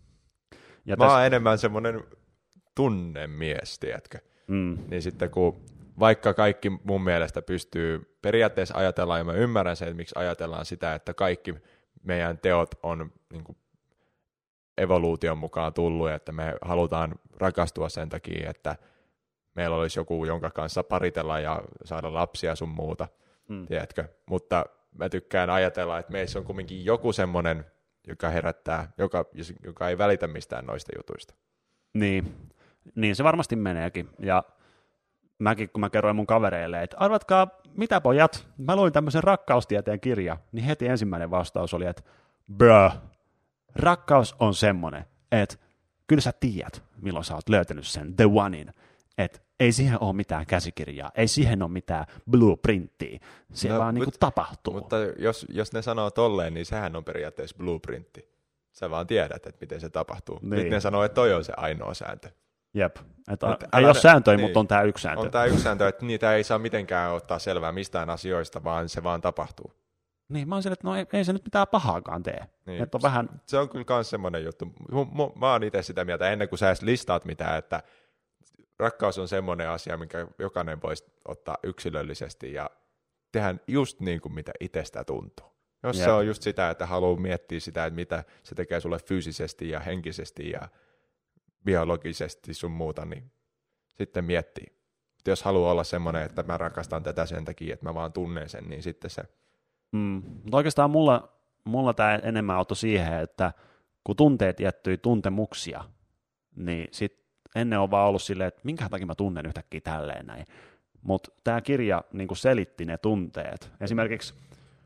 Ja mä täs... oon enemmän semmoinen tunnemies, tiedätkö? Mm. Niin sitten kun vaikka kaikki mun mielestä pystyy periaatteessa ajatellaan, ja mä ymmärrän sen, että miksi ajatellaan sitä, että kaikki meidän teot on niin kuin evoluution mukaan tullut, että me halutaan rakastua sen takia, että meillä olisi joku, jonka kanssa paritella ja saada lapsia sun muuta, mm. tiedätkö? Mutta mä tykkään ajatella, että meissä on kumminkin joku semmoinen, joka herättää, joka, joka ei välitä mistään noista jutuista. Niin, niin se varmasti meneekin. Ja mäkin, kun mä kerroin mun kavereille, että arvatkaa, mitä pojat, mä luin tämmöisen rakkaustieteen kirja, niin heti ensimmäinen vastaus oli, että bruh, rakkaus on semmoinen, että kyllä sä tiedät, milloin sä oot löytänyt sen the onein, että ei siihen ole mitään käsikirjaa, ei siihen ole mitään blueprinttiä, se no, vaan mut, niin kuin tapahtuu. Mutta jos, jos ne sanoo tolleen, niin sehän on periaatteessa blueprintti. Sä vaan tiedät, että miten se tapahtuu. Niin. Nyt ne sanoo, että toi on se ainoa sääntö. Jep, että Mut ei ole sääntöjä, niin, mutta on tämä yksi sääntö. On tämä yksi sääntö, että niitä ei saa mitenkään ottaa selvää mistään asioista, vaan se vaan tapahtuu. Niin, mä oon sille, että no ei, ei se nyt mitään pahaakaan tee. Niin. Että on vähän... Se on kyllä myös semmoinen juttu. Mä oon itse sitä mieltä, ennen kuin sä edes listaat mitään, että rakkaus on semmoinen asia, minkä jokainen voisi ottaa yksilöllisesti ja tehdä just niin kuin mitä itsestä tuntuu. Jos Jep. se on just sitä, että haluaa miettiä sitä, että mitä se tekee sulle fyysisesti ja henkisesti ja biologisesti sun muuta, niin sitten miettii. Mutta jos haluaa olla semmoinen, että mä rakastan tätä sen takia, että mä vaan tunnen sen, niin sitten se... Mm. Mutta oikeastaan mulla, mulla tämä enemmän auttoi siihen, että kun tuntee tiettyjä tuntemuksia, niin sitten ennen on vaan ollut silleen, että minkä takia mä tunnen yhtäkkiä tälleen näin. Mutta tämä kirja niin selitti ne tunteet. Esimerkiksi,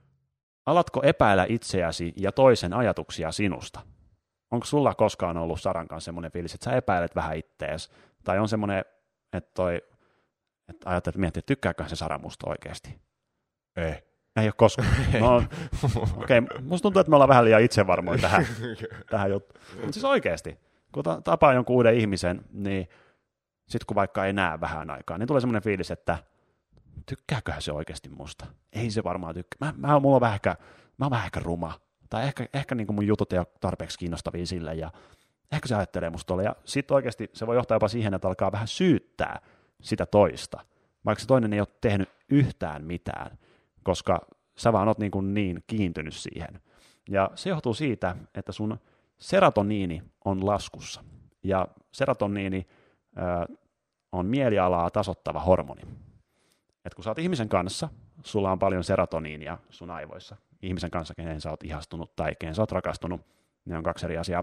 alatko epäillä itseäsi ja toisen ajatuksia sinusta? Onko sulla koskaan ollut Saran kanssa semmoinen fiilis, että sä epäilet vähän ittees? Tai on semmoinen, että, toi, että ajattelet, että miettii, että tykkääkö se Sara musta oikeasti? Ei. Ei ole koskaan. No, okei, okay. Musta tuntuu, että me ollaan vähän liian itsevarmoja tähän, tähän juttuun. Mutta siis oikeasti, kun tapaa jonkun uuden ihmisen, niin sitten kun vaikka ei näe vähän aikaa, niin tulee semmoinen fiilis, että tykkääköhän se oikeasti musta? Ei se varmaan tykkää. Mä, mä, mulla on vähän ehkä, mä oon vähän ehkä ruma. Tai ehkä, ehkä niin kuin mun jutut ei ole tarpeeksi kiinnostavia sille, ja ehkä se ajattelee musta tolle. Ja sitten oikeasti se voi johtaa jopa siihen, että alkaa vähän syyttää sitä toista, vaikka se toinen ei ole tehnyt yhtään mitään, koska sä vaan oot niin, kuin niin kiintynyt siihen. Ja se johtuu siitä, että sun serotoniini on laskussa. Ja serotoniini ö, on mielialaa tasoittava hormoni. Et kun sä oot ihmisen kanssa, sulla on paljon serotoniinia sun aivoissa. Ihmisen kanssa, kenen sä oot ihastunut tai kenen sä oot rakastunut, ne on kaksi eri asiaa.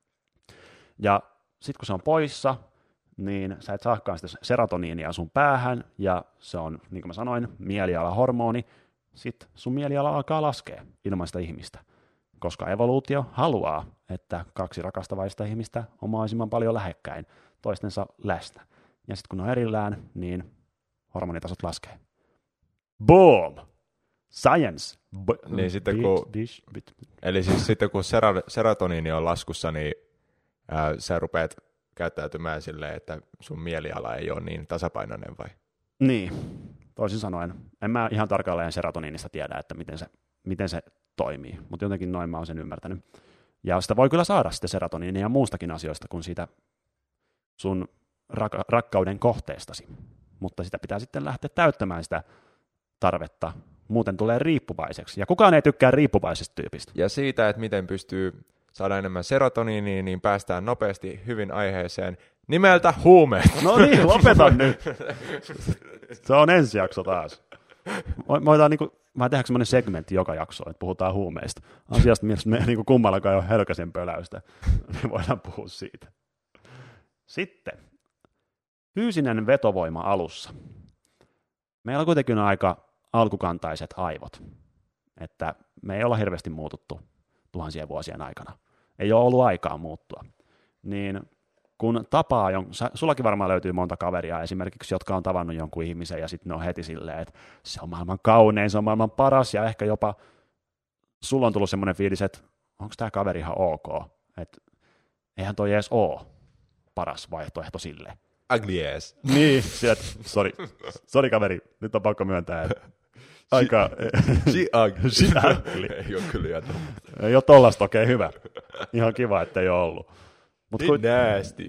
Ja sitten kun se on poissa, niin sä et saakaan sitä serotoniinia sun päähän, ja se on, niin kuin mä sanoin, mielialahormoni. Sitten sun mieliala alkaa laskea ilman sitä ihmistä, koska evoluutio haluaa, että kaksi rakastavaista ihmistä on mahdollisimman paljon lähekkäin toistensa läsnä. Ja sitten kun ne on erillään, niin hormonitasot laskee. Boom! Science! B- niin sitten bit, kun, dish, bit. eli siis sitten kun sera- serotoniini on laskussa, niin ää, sä rupeat käyttäytymään silleen, että sun mieliala ei ole niin tasapainoinen vai? Niin, toisin sanoen. En mä ihan tarkalleen serotoniinista tiedä, että miten se, miten se toimii, mutta jotenkin noin mä oon sen ymmärtänyt. Ja sitä voi kyllä saada sitä serotoniinia muustakin asioista kuin siitä sun rak- rakkauden kohteestasi, mutta sitä pitää sitten lähteä täyttämään sitä tarvetta, muuten tulee riippuvaiseksi. Ja kukaan ei tykkää riippuvaisesta tyypistä. Ja siitä, että miten pystyy saada enemmän serotoniinia, niin päästään nopeasti hyvin aiheeseen nimeltä huumeet. No niin, lopetan nyt. Se on ensi jakso taas. Voidaan niinku, mä tehdään semmoinen segmentti joka jakso, että puhutaan huumeista. Asiasta, missä me niinku kummallakaan ei ole hölkäsen pöläystä, niin voidaan puhua siitä. Sitten, fyysinen vetovoima alussa. Meillä on kuitenkin aika alkukantaiset aivot, että me ei olla hirveästi muututtu tuhansien vuosien aikana. Ei ole ollut aikaa muuttua. Niin kun tapaa, sullakin varmaan löytyy monta kaveria esimerkiksi, jotka on tavannut jonkun ihmisen ja sitten ne on heti silleen, että se on maailman kaunein, se on maailman paras ja ehkä jopa sulla on tullut semmoinen fiilis, että onko tämä kaveri ihan ok, että eihän toi edes ole paras vaihtoehto sille. Ugly ass. Niin, sieltä, sori, sori kaveri, nyt on pakko myöntää, että aika... She ugly. She ugly. Ei ole kyllä jätä. Ei ole tollasta, okei, okay, hyvä. Ihan kiva, että ei ole ollut. Mut niin kun... nasty.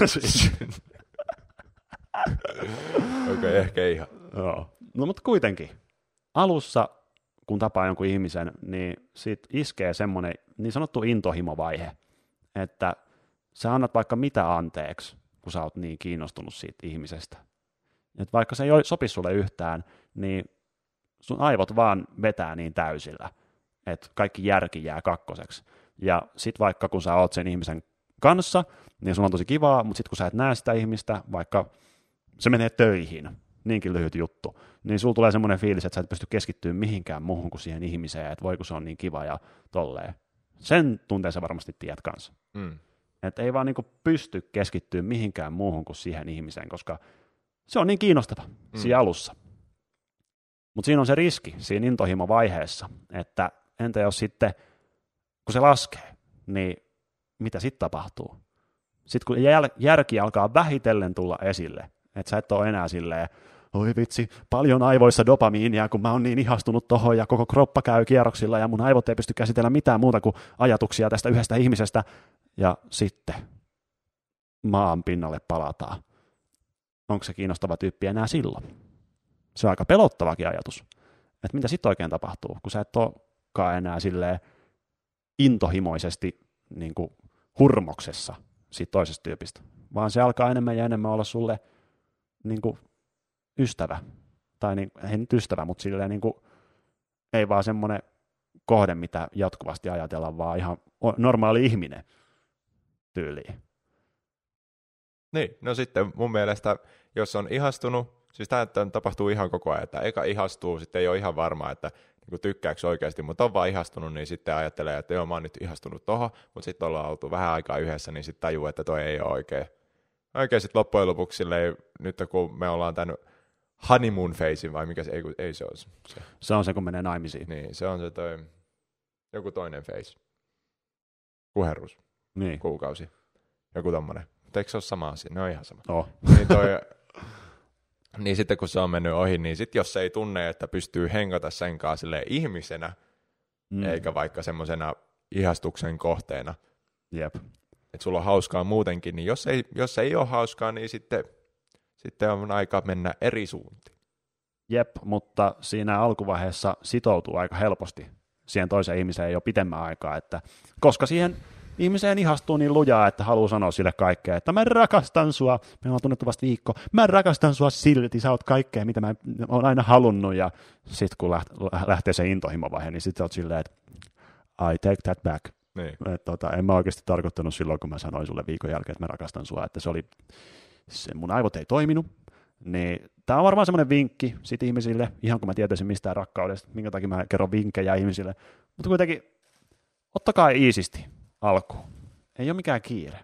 Okei, okay, ehkä ihan. Joo. No mutta kuitenkin, alussa kun tapaa jonkun ihmisen, niin siitä iskee semmoinen niin sanottu intohimovaihe, että sä annat vaikka mitä anteeksi, kun sä oot niin kiinnostunut siitä ihmisestä. Et vaikka se ei sopi sulle yhtään, niin sun aivot vaan vetää niin täysillä, että kaikki järki jää kakkoseksi. Ja sit vaikka kun sä oot sen ihmisen kanssa, niin sun on tosi kivaa, mutta sit kun sä et näe sitä ihmistä, vaikka se menee töihin, niinkin lyhyt juttu, niin sulla tulee semmoinen fiilis, että sä et pysty keskittymään mihinkään muuhun kuin siihen ihmiseen, että voi kun se on niin kiva ja tolleen. Sen tunteen sä varmasti tiedät kanssa. Mm. Että ei vaan niinku pysty keskittymään mihinkään muuhun kuin siihen ihmiseen, koska se on niin kiinnostava mm. siinä alussa. Mutta siinä on se riski siinä intohimo-vaiheessa, että entä jos sitten, kun se laskee, niin mitä sitten tapahtuu? Sitten kun jäl- järki alkaa vähitellen tulla esille, että sä et ole enää silleen, oi vitsi, paljon aivoissa dopamiinia, kun mä oon niin ihastunut tohon ja koko kroppa käy kierroksilla ja mun aivot ei pysty käsitellä mitään muuta kuin ajatuksia tästä yhdestä ihmisestä. Ja sitten maan pinnalle palataan. Onko se kiinnostava tyyppi enää silloin? Se on aika pelottavakin ajatus. Että mitä sitten oikein tapahtuu, kun sä et olekaan enää silleen intohimoisesti niin kuin hurmoksessa siitä toisesta tyypistä, vaan se alkaa enemmän ja enemmän olla sulle niin kuin ystävä. Tai niin, ei nyt ystävä, mutta silleen niin kuin, ei vaan semmoinen kohde, mitä jatkuvasti ajatellaan, vaan ihan normaali ihminen tyyliin. Niin, no sitten mun mielestä, jos on ihastunut, siis tämä tapahtuu ihan koko ajan, että eka ihastuu, sitten ei ole ihan varma, että niin tykkääkö oikeasti, mutta on vaan ihastunut, niin sitten ajattelee, että joo, mä oon nyt ihastunut tohon, mutta sitten ollaan oltu vähän aikaa yhdessä, niin sitten tajuu, että toi ei ole oikein. Oikein sitten loppujen lopuksi silleen, nyt kun me ollaan tämän honeymoon phasein, vai mikä se, ei, ei se ole se. Se on se, kun menee naimisiin. Niin, se on se toi, joku toinen phase. Kuherrus. Niin. Kuukausi. Joku tommonen. Mutta eikö se ole sama asia? Ne on ihan sama. Oh. Niin, toi, niin sitten kun se on mennyt ohi, niin sitten jos ei tunne, että pystyy hengata sen kanssa ihmisenä, mm. eikä vaikka semmoisena ihastuksen kohteena, Jep. että sulla on hauskaa muutenkin, niin jos ei, jos ei ole hauskaa, niin sitten, sitten on aika mennä eri suuntiin. Jep, mutta siinä alkuvaiheessa sitoutuu aika helposti siihen toiseen ihmiseen jo pitemmän aikaa, että koska siihen ihmiseen ihastuu niin lujaa, että haluaa sanoa sille kaikkea, että mä rakastan sua, me ollaan tunnettu vasta viikko, mä rakastan sua silti, sä oot kaikkea, mitä mä oon aina halunnut, ja sit kun lähtee se intohimovaihe, niin sit sä oot silleen, että I take that back. Niin. Et, tota, en mä oikeasti tarkoittanut silloin, kun mä sanoin sulle viikon jälkeen, että mä rakastan sua, että se oli, se mun aivot ei toiminut, niin tää on varmaan semmoinen vinkki sit ihmisille, ihan kun mä tietäisin mistään rakkaudesta, minkä takia mä kerron vinkkejä ihmisille, mutta kuitenkin ottakaa iisisti alkuun. Ei ole mikään kiire.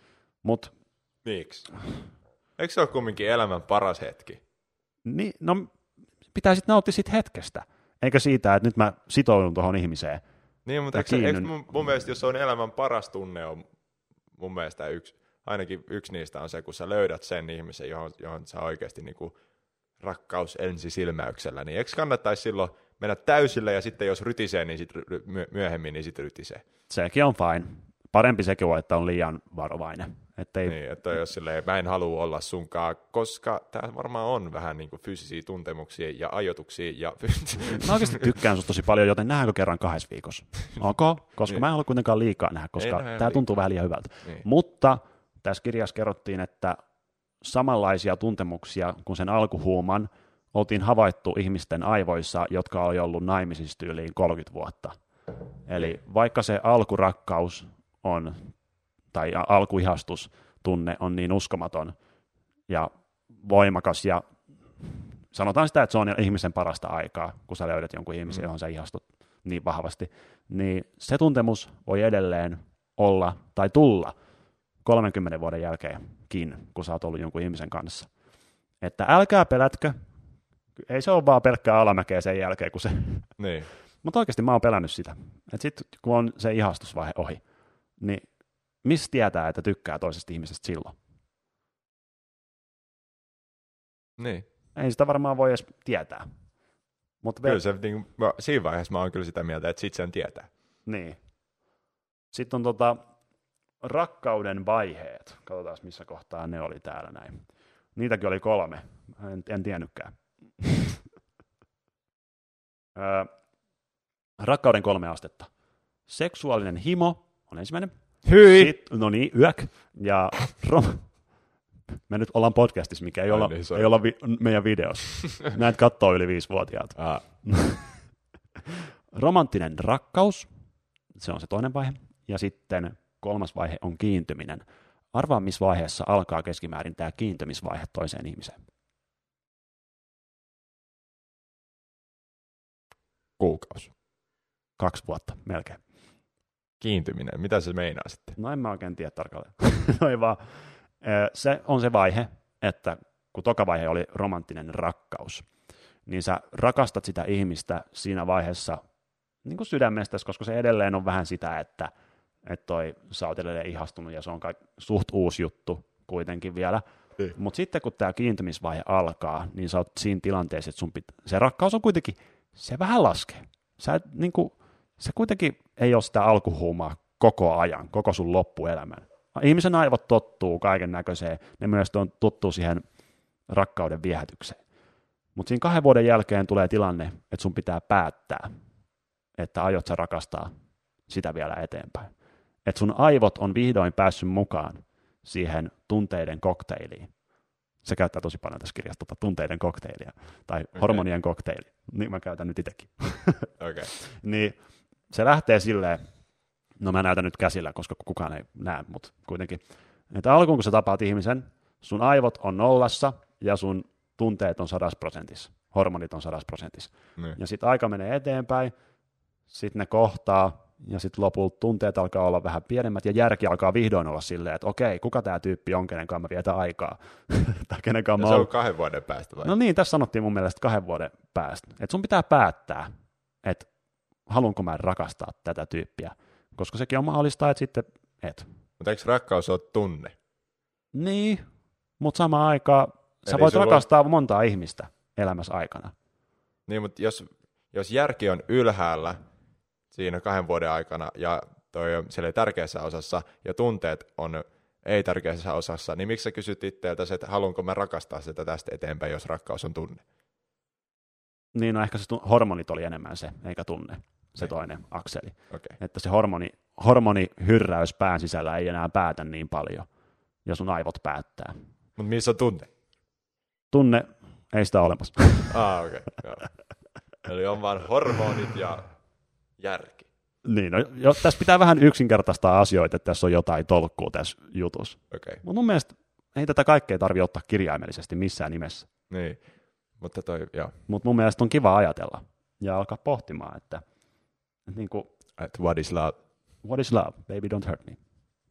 Mut, miksi? Eikö se ole kumminkin elämän paras hetki? Niin, no pitää sitten nauttia siitä hetkestä, eikä siitä, että nyt mä sitoudun tuohon ihmiseen. Niin, mutta eikö, eikö mun, mun mielestä, jos on elämän paras tunne, on mun mielestä yksi, ainakin yksi niistä on se, kun sä löydät sen ihmisen, johon, johon sä oikeasti niinku rakkaus ensisilmäyksellä, niin eikö kannattaisi silloin mennä täysille ja sitten jos rytisee, niin sit myöhemmin, niin sitten rytisee. Sekin on fine. Parempi sekin on, että on liian varovainen. Ettei... Niin, että jos silleen, mä en halua olla sunkaan, koska tämä varmaan on vähän niin kuin fyysisiä tuntemuksia ja ajoituksia. Ja... Mä oikeasti tykkään susta tosi paljon, joten nähdäänkö kerran kahdessa viikossa? Ok, koska niin. Mä en halua kuitenkaan liikaa nähdä, koska tämä tuntuu vähän liian hyvältä. Niin. Mutta tässä kirjassa kerrottiin, että samanlaisia tuntemuksia kuin sen alkuhuuman oltiin havaittu ihmisten aivoissa, jotka oli ollut naimisissa tyyliin kolmekymmentä vuotta. Eli vaikka se alkurakkaus on, tai alkuihastustunne on niin uskomaton ja voimakas, ja sanotaan sitä, että se on ihmisen parasta aikaa, kun sä löydät jonkun ihmisen, johon sä ihastut niin vahvasti, niin se tuntemus voi edelleen olla tai tulla kolmenkymmenen vuoden jälkeenkin, kun sä oot ollut jonkun ihmisen kanssa. Että älkää pelätkö, ei se ole vaan pelkkää alamäkeä sen jälkeen, kun se... Niin. Mutta oikeasti mä oon pelännyt sitä. Että sitten kun on se ihastusvaihe ohi, niin mistä tietää, että tykkää toisesta ihmisestä silloin? Niin. Ei sitä varmaan voi edes tietää. Mut kyllä se, niin, mä, siinä vaiheessa mä oon kyllä sitä mieltä, että sit sen tietää. Niin. Sitten on tota, rakkauden vaiheet. Katsotaan, missä kohtaa ne oli täällä näin. Niitäkin oli kolme. En, en tiennytkään. Rakkauden kolme astetta. Seksuaalinen himo on ensimmäinen. Hyi! Sitten, no niin, yök. Ja rom- me nyt ollaan podcastissa, mikä ei, Ai olla, niin, ei olla vi- meidän videossa. Näet kattoo yli viisivuotiaat. Ah. Romanttinen rakkaus, se on se toinen vaihe. Ja sitten kolmas vaihe on kiintyminen. Arvaa, missä vaiheessa alkaa keskimäärin tämä kiintymisvaihe toiseen ihmiseen. Kuukausi. Kaksi vuotta, melkein. Kiintyminen, mitä se meinaa sitten? No en mä oikein tiedä tarkalleen. no ei vaan. Se on se vaihe, että kun toka vaihe oli romanttinen rakkaus, niin sä rakastat sitä ihmistä siinä vaiheessa niin kuin sydämestäsi, koska se edelleen on vähän sitä, että, että toi, sä oot edelleen ihastunut ja se on kaik- suht uusi juttu kuitenkin vielä. Mutta sitten kun tämä kiintymisvaihe alkaa, niin sä oot siinä tilanteessa, että sun pit- se rakkaus on kuitenkin, se vähän laskee. Sä et, niin kuin, se kuitenkin ei ole sitä alkuhuumaa koko ajan, koko sun loppuelämän. Ihmisen aivot tottuu kaiken näköiseen, ne myös tottuu siihen rakkauden viehätykseen. Mutta siinä kahden vuoden jälkeen tulee tilanne, että sun pitää päättää, että aiot sä rakastaa sitä vielä eteenpäin. Että sun aivot on vihdoin päässyt mukaan siihen tunteiden kokteiliin. Se käyttää tosi paljon tässä kirjassa tuota tunteiden kokteilia, tai okay. hormonien kokteili. Niin mä käytän nyt itsekin. okay. Niin se lähtee silleen, no mä näytän nyt käsillä, koska kukaan ei näe, mutta kuitenkin. Että alkuun kun sä tapaat ihmisen, sun aivot on nollassa ja sun tunteet on sadas prosentissa. Hormonit on sadas prosentissa. Niin. Ja sitten aika menee eteenpäin, sitten ne kohtaa ja sitten lopulta tunteet alkaa olla vähän pienemmät ja järki alkaa vihdoin olla silleen, että okei, kuka tämä tyyppi on, kenen kanssa mä vietän aikaa. tai kenen kanssa ja mä se on kahden vuoden päästä vai? No niin, tässä sanottiin mun mielestä kahden vuoden päästä. Että sun pitää päättää, että haluanko mä rakastaa tätä tyyppiä. Koska sekin on mahdollista, että sitten et. Mutta eikö rakkaus ole tunne? Niin, mutta samaan aikaan sä Eli voit sulla on- rakastaa montaa ihmistä elämässä aikana. Niin, mutta jos, jos järki on ylhäällä siinä kahden vuoden aikana ja toi on siellä tärkeässä osassa ja tunteet on ei tärkeässä osassa, niin miksi sä kysyt itseältä, että haluanko mä rakastaa sitä tästä eteenpäin, jos rakkaus on tunne? Niin, no ehkä se tu- hormonit oli enemmän se, eikä tunne, se Niin. toinen akseli. Okay. Että se hormoni, hormonihyrräys pään sisällä ei enää päätä niin paljon, ja sun aivot päättää. Mutta missä on tunne? Tunne, ei sitä ole olemassa. Ah, okei. Okay. Eli on vaan hormonit ja järki. Niin, no, jo, tässä pitää vähän yksinkertaistaa asioita, että tässä on jotain tolkkua tässä jutussa. Okei, okay. Mutta mun mielestä ei tätä kaikkea tarvitse ottaa kirjaimellisesti missään nimessä. niin. Mutta toi, joo. Mutta mun mielestä on kiva ajatella ja alkaa pohtimaan, että, että niin kuin, Että what is love? what is love? Baby, don't hurt me.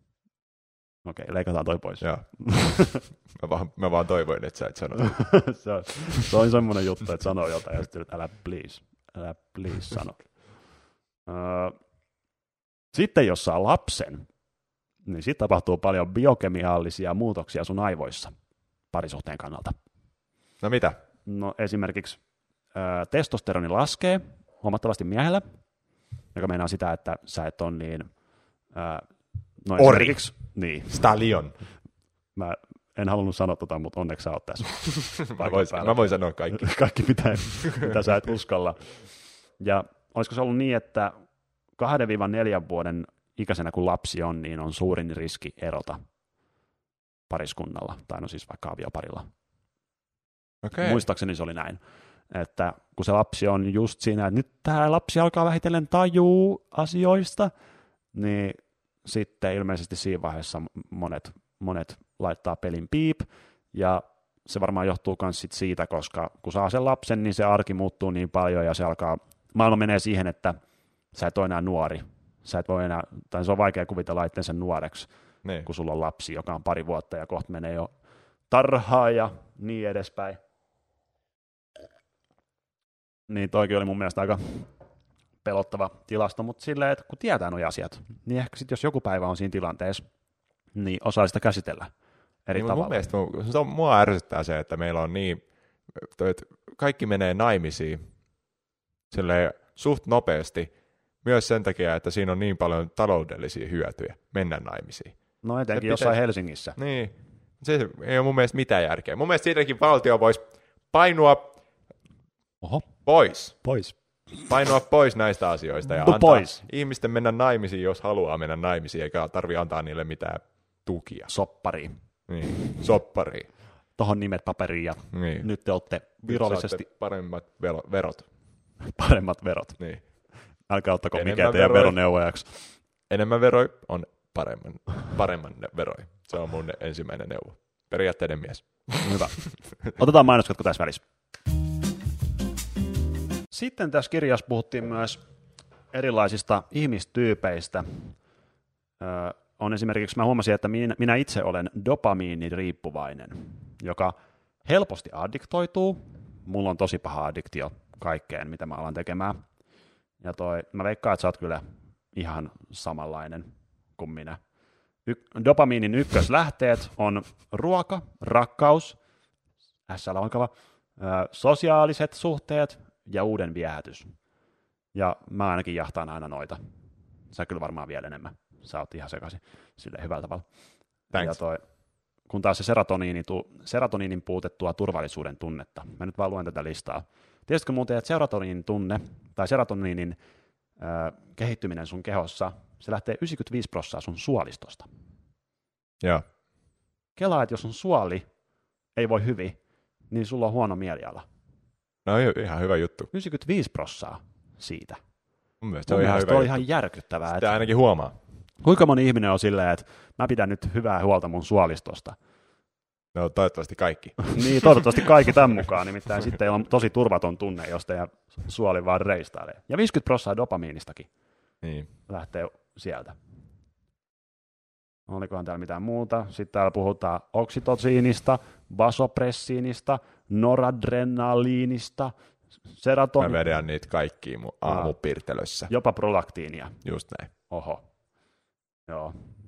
Okei, okay, leikataan toi pois. Joo. mä, vaan, mä vaan toivoin, että sä et sano. se, on, se on semmoinen juttu, että sanoo jotain ja sitten, että älä please, älä please sano. Öö, sitten jos saa lapsen, niin sitten tapahtuu paljon biokemiallisia muutoksia sun aivoissa parisuhteen kannalta. No mitä? No esimerkiksi öö, testosteroni laskee huomattavasti miehellä, joka meinaa sitä, että sä et ole niin... Öö, no Ori. esimerkiksi- Niin, Stallion. mä en halunnut sanoa tota, mutta onneksi sä oot tässä. mä, voin, mä voin sanoa kaikki. Kaikki mitä, mitä sä et uskalla. Ja olisiko se ollut niin, että kahden neljän vuoden ikäisenä kun lapsi on, niin on suurin riski erota pariskunnalla, tai no siis vaikka avioparilla. Okay. Muistaakseni se oli näin, että kun se lapsi on just siinä, että nyt tämä lapsi alkaa vähitellen tajuu asioista, niin sitten ilmeisesti siinä vaiheessa monet, monet laittaa pelin piip, ja se varmaan johtuu myös siitä, koska kun saa sen lapsen, niin se arki muuttuu niin paljon, ja se alkaa, maailma menee siihen, että sä et ole enää nuori, sä et voi enää, tai se on vaikea kuvitella itsensä nuoreksi, Niin. kun sulla on lapsi, joka on pari vuotta, ja kohta menee jo tarhaan ja niin edespäin. Niin toikin oli mun mielestä aika pelottava tilasto, mutta silleen, että kun tietää nuo asiat, niin ehkä sitten jos joku päivä on siinä tilanteessa, niin osaa sitä käsitellä eri Niin, tavalla. mun mielestä mun- se on, mua ärsyttää se, että meillä on niin, että kaikki menee naimisiin silleen suht nopeasti, myös sen takia, että siinä on niin paljon taloudellisia hyötyjä mennä naimisiin. No etenkin Se jossain pitäisi- Helsingissä. Niin, se ei ole mun mielestä mitään järkeä. Mun mielestä siitäkin valtio voisi painua Oho, pois. pois. Painua pois näistä asioista ja Po- antaa pois. ihmisten mennä naimisiin, jos haluaa mennä naimisiin, eikä tarvi antaa niille mitään tukia. Soppariin. Niin, soppariin. Tohon nimet paperiin ja Niin. nyt te olette virallisesti Saatte paremmat velo- verot. paremmat verot. Niin. Älkää ottako Enemmän mikään teidän veroja. veroneuvojaksi. Enemmän veroi on paremman, paremman ne- veroi. Se on mun ensimmäinen neuvo. Periaatteiden mies. Hyvä. Otetaan mainoskatko tässä välissä. Sitten tässä kirjassa puhuttiin myös erilaisista ihmistyypeistä. Öö, on esimerkiksi, mä huomasin, että minä, minä itse olen dopamiiniriippuvainen, joka helposti addiktoituu. Mulla on tosi paha addiktio kaikkeen, mitä mä alan tekemään. Ja toi, mä veikkaan, että sä oot kyllä ihan samanlainen kuin minä. Y- dopamiinin ykköslähteet on ruoka, rakkaus, S L alkava, ö, sosiaaliset suhteet ja uuden viehätys. Ja mä ainakin jahtaan aina noita. Sä kyllä varmaan vielä enemmän. Sä oot ihan sekaisin silleen hyvällä tavalla. Thanks. Ja toi, kun taas se serotoniini, tu, serotoniinin puutettua turvallisuuden tunnetta. Mä nyt vaan luen tätä listaa. Tiesitkö muuten, että serotoniinin tunne tai serotoniinin ö, kehittyminen sun kehossa, se lähtee yhdeksänkymmentäviisi prosenttia sun suolistosta. Joo. Kelaa, että jos sun suoli ei voi hyvin, niin sulla on huono mieliala. No ihan hyvä juttu. yhdeksänkymmentäviisi prosenttia siitä. Mun mielestä se Mun on ihan mielestä hyvä on juttu. ihan järkyttävää. Sitä Että ainakin huomaa. kuinka moni ihminen on silleen, että mä pidän nyt hyvää huolta mun suolistosta. No toivottavasti kaikki. Niin, toivottavasti kaikki tämän mukaan, nimittäin sitten teillä on tosi turvaton tunne, jos teidän suoli vaan reistailee. Ja viisikymmentä prosenttia dopamiinistakin Niin. lähtee sieltä. Olikohan täällä mitään muuta? Sitten täällä puhutaan oksitosiinista, vasopressiinista, noradrenaliinista, Mä serotonin, vedän niitä kaikkia mun aamupirtelössä. jopa prolaktiinia. Just näin. Oho. Joo.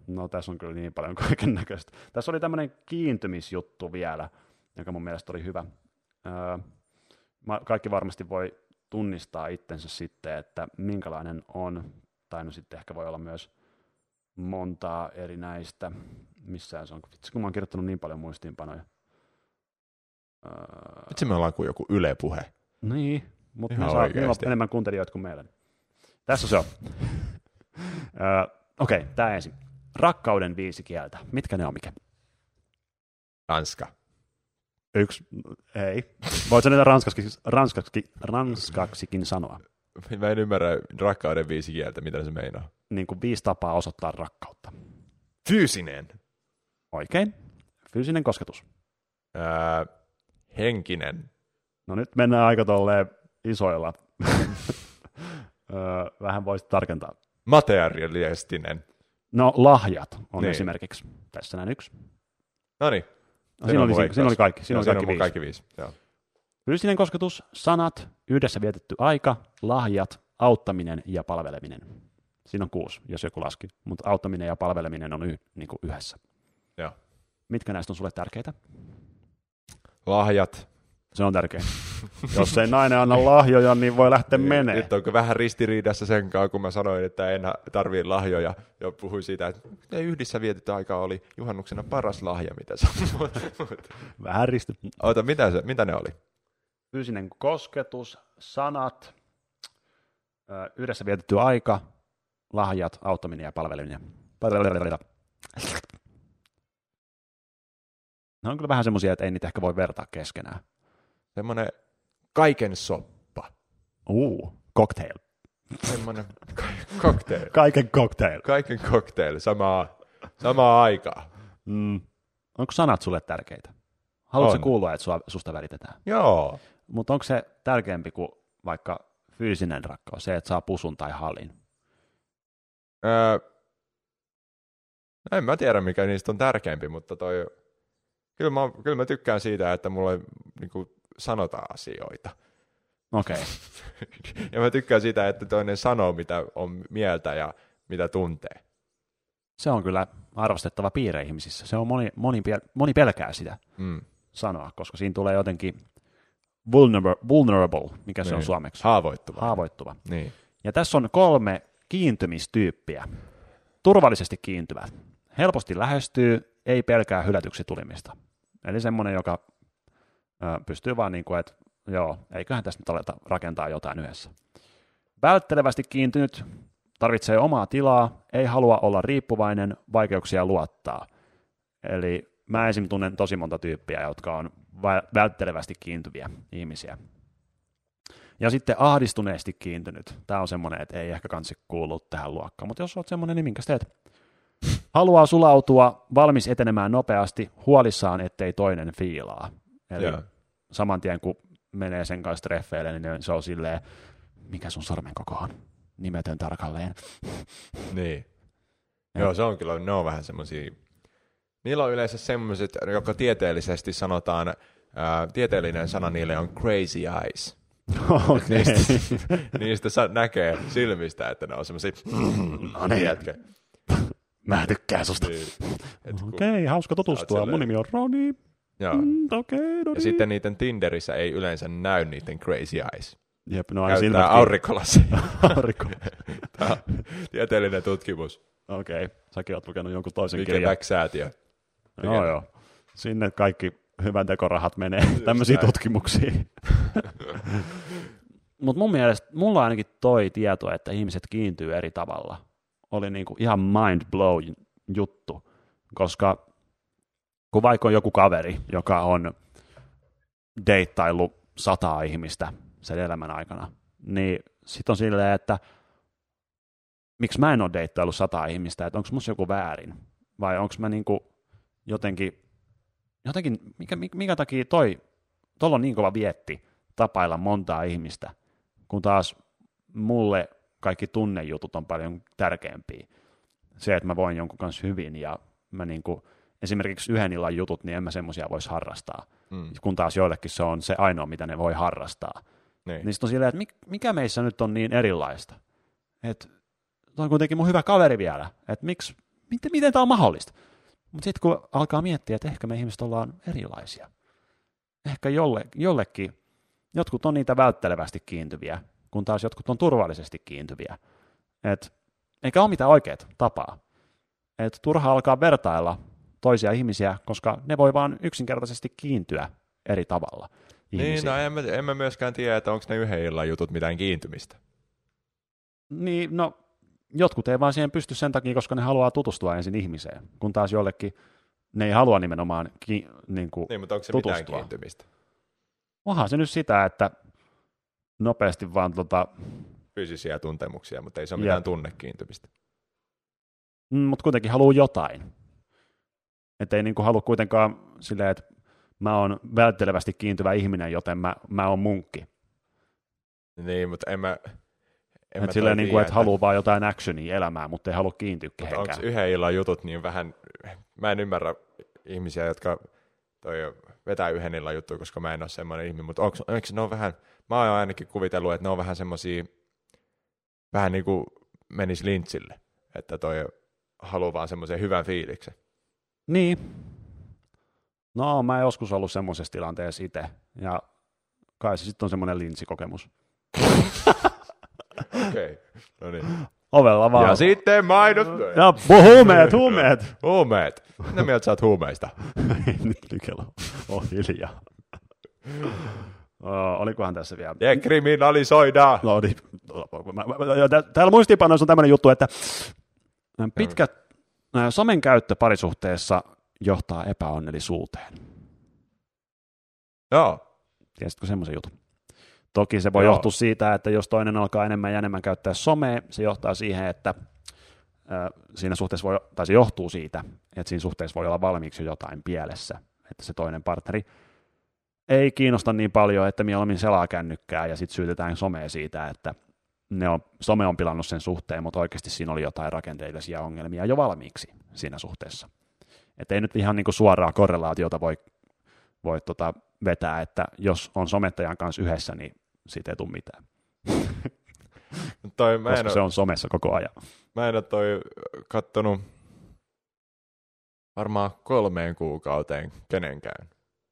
No tässä on kyllä niin paljon kaiken näköistä. Tässä oli tämmöinen kiintymisjuttu vielä, joka mun mielestä oli hyvä. Öö, kaikki varmasti voi tunnistaa itsensä sitten, että minkälainen on, tai no sitten ehkä voi olla myös montaa eri näistä. Missään se on, vitsi kun mä oon kirjoittanut niin paljon muistiinpanoja. Öö, Vitsi me ollaan kuin joku Yle Puhe. Niin, mutta me saa enemmän kuuntelijoita kuin meidän. Tässä se on. öö, Okei, okay, tämä ensin. Rakkauden viisi kieltä. Mitkä ne on, mikä? Ranska. Yksi, ei. Voitko niitä ranskaksi, ranskaksi, ranskaksikin sanoa? Mä en ymmärrä rakkauden viisi kieltä, mitä se meinaa. Niin kuin viisi tapaa osoittaa rakkautta. Fyysinen. Oikein. Fyysinen kosketus. Ää, henkinen. No nyt mennään aika tolleen isoilla. Vähän voisit tarkentaa. Materialistinen. No lahjat on niin. Esimerkiksi. Tässä näin yksi. Noniin. No, siinä, oli, siinä oli kaikki. Siinä no, oli kaikki, siinä viisi. kaikki viisi. Joo. Fyysinen kosketus, sanat, yhdessä vietetty aika, lahjat, auttaminen ja palveleminen. Siinä on kuusi, jos joku laski, mutta auttaminen ja palveleminen on y- niin kuin yhdessä. Joo. Mitkä näistä on sulle tärkeitä? Lahjat. Se on tärkein. Jos ei nainen anna lahjoja, niin voi lähteä menee. Nyt onko vähän ristiriidassa sen kanssa, kun mä sanoin, että en tarvii lahjoja, ja puhuin siitä, että yhdessä vietetty aika oli juhannuksena paras lahja, mitä sä Vähän risti. Ota, mitä, se, mitä ne oli? Fyysinen kosketus, sanat, yhdessä vietetty aika, lahjat, auttaminen ja palveleminen. Ne on kyllä vähän semmoisia, että ei niitä ehkä voi vertaa keskenään. Semmoinen kaiken soppa. Uu, cocktail. Semmoinen cocktail. Kaiken cocktail. Kaiken cocktail, samaa, samaa aikaa. Mm. Onko sanat sulle tärkeitä? Haluatko on. kuulla, että sua, susta välitetään? Joo. Mutta onko se tärkeämpi kuin vaikka fyysinen rakkaus, se, että saa pusun tai halin? Öö, en mä tiedä, mikä niistä on tärkeämpi, mutta toi, kyllä, mä, kyllä mä tykkään siitä, että mulle niin kuin, sanotaan asioita. Okei. Okay. Ja mä tykkään siitä, että toinen sanoo, mitä on mieltä ja mitä tuntee. Se on kyllä arvostettava piirre ihmisissä. Se on moni, moni, moni pelkää sitä Mm. sanoa, koska siinä tulee jotenkin vulnerable, vulnerable mikä se niin. on suomeksi? Haavoittuva. Haavoittuva. Niin. Ja tässä on kolme kiintymistyyppiä. Turvallisesti kiintyvät. Helposti lähestyy, ei pelkää hylätyksi tulimista. Eli semmoinen, joka ö, pystyy vaan niin kuin, että joo, eiköhän tästä nyt aleta rakentaa jotain yhdessä. Välttelevästi kiintynyt, tarvitsee omaa tilaa, ei halua olla riippuvainen, vaikeuksia luottaa. Eli mä esim. Tunnen tosi monta tyyppiä, jotka on välttelevästi kiintyviä ihmisiä. Ja sitten ahdistuneesti kiintynyt. Tämä on semmoinen, että ei ehkä kansi kuulu tähän luokkaan, mutta jos olet semmoinen, niin minkä teet? Haluaa sulautua, valmis etenemään nopeasti, huolissaan, ettei toinen fiilaa. Eli yeah. saman tien, kun menee sen kanssa treffeille, niin se on silleen, mikä sun sormen koko on? Nimetön tarkalleen. Niin. Ja. Joo, se on kyllä, ne on vähän semmoisia. Niillä on yleensä semmoiset, joka tieteellisesti sanotaan, ää, tieteellinen sana niille on crazy eyes. Okay. Niistä, niistä näkee silmistä, että ne on semmoisia. No niin, jätkä. Mä tykkään susta. Niin. Okei, okay, hauska tutustua. Mun nimi on Roni. Joo. Mm, okay, no ja niin. sitten niiden Tinderissä ei yleensä näy niiden crazy eyes. Jep, no käyttää aurinkolassa. Aurinko. Tämä on tieteellinen tutkimus. Okei, okay. Säkin oot lukenut jonkun toisen Mikä kirjan. Back-säätiö. Joo, joo. Sinne kaikki hyvän tekorahat menee tämmöisiin tutkimuksiin. Mutta mun mielestä, mulla ainakin toi tieto, että ihmiset kiintyy eri tavalla, oli niinku ihan mind blowing juttu, koska kun vaikka on joku kaveri, joka on deittaillut sataa ihmistä sen elämän aikana, niin sit on silleen, että miksi mä en ole deittaillut sataa ihmistä, että onko musta joku väärin, vai onko mä niinku jotenkin, jotenkin mikä, mikä takia toi, tuolla on niin kova vietti tapailla montaa ihmistä, kun taas mulle kaikki tunnejutut on paljon tärkeämpiä. Se, että mä voin jonkun kanssa hyvin ja mä niinku, esimerkiksi yhden illan jutut, niin en mä semmoisia voisi harrastaa. Mm. Kun taas joillekin se on se ainoa, mitä ne voi harrastaa. Niin, niin sit on silleen, että mikä meissä nyt on niin erilaista? Että toi on kuitenkin mun hyvä kaveri vielä. Että miksi, miten, miten tämä on mahdollista? Mutta sitten kun alkaa miettiä, että ehkä me ihmiset ollaan erilaisia. Ehkä jolle, jollekin, jotkut on niitä välttelevästi kiintyviä, kun taas jotkut on turvallisesti kiintyviä. Et, eikä ole mitään oikeat tapaa. Et turha alkaa vertailla toisia ihmisiä, koska ne voi vaan yksinkertaisesti kiintyä eri tavalla ihmisiin. Niin, no en mä, en mä myöskään tiedä, että onko ne yhden illan jutut mitään kiintymistä. Niin, no jotkut ei vaan siihen pysty sen takia, koska ne haluaa tutustua ensin ihmiseen, kun taas jollekin ne ei halua nimenomaan ki, niin kuin Niin, mutta onko se tutustua. mitään kiintymistä? Onhan se nyt sitä, että nopeasti vaan tota... Fyysisiä tuntemuksia, mutta ei se ole Ja. mitään tunnekiintymistä. Mm, mutta kuitenkin haluaa jotain. Että ei niinku halua kuitenkaan silleen, että mä oon välttelevästi kiintyvä ihminen, joten mä, mä oon munkki. Niin, mutta en mä... En Että silleen, niinku, että haluaa vaan jotain actionia elämään, mutta ei halua kiintyä kehenkään. Onko yhden illan jutut niin vähän... Mä en ymmärrä ihmisiä, jotka toi vetää yhden illan juttuja, koska mä en ole semmoinen ihminen, mutta onko, onko ne on vähän... Mä oon ainakin kuvitellut, että ne on vähän semmosia... Vähän niin kuin menisi lintsille, että toi haluaa vaan semmoisen hyvän fiiliksen. Niin. No, mä en joskus ollut semmoisessa tilanteessa itse, ja kai se sitten on semmoinen lintsikokemus. Okei, okay. No niin. Ovella vaan. Ja sitten mainos. Ja huumeet, huumeet. Huumeet. Mitä mieltä sä oot huumeista? Nyt Nikela on hiljaa. Oh, olikohan tässä vielä? Dekriminalisoidaan. No, niin. Mä- mä- ja tä- Täällä muistiinpanoissa on tämmöinen juttu, että pitkä ää, somen käyttö parisuhteessa johtaa epäonnellisuuteen. Joo. Tiesitkö semmoisen jutun? Toki se voi Joo. johtua siitä, että jos toinen alkaa enemmän ja enemmän käyttää somea, se johtaa siihen, että ää, siinä suhteessa voi, tai se johtuu siitä, että siinä suhteessa voi olla valmiiksi jo jotain pielessä, että se toinen partneri ei kiinnosta niin paljon, että mieluummin selaa kännykkää ja sitten syytetään somea siitä, että ne on, some on pilannut sen suhteen, mutta oikeasti siinä oli jotain rakenteellisia ongelmia jo valmiiksi siinä suhteessa. Että ei nyt ihan niin kuin suoraa korrelaatiota voi, voi tota vetää, että jos on somettajan kanssa yhdessä, niin siitä ei tule mitään, Toi, mä, en koska ole, se on somessa koko ajan. mä en ole toi kattonut varmaan kolmeen kuukauteen kenenkään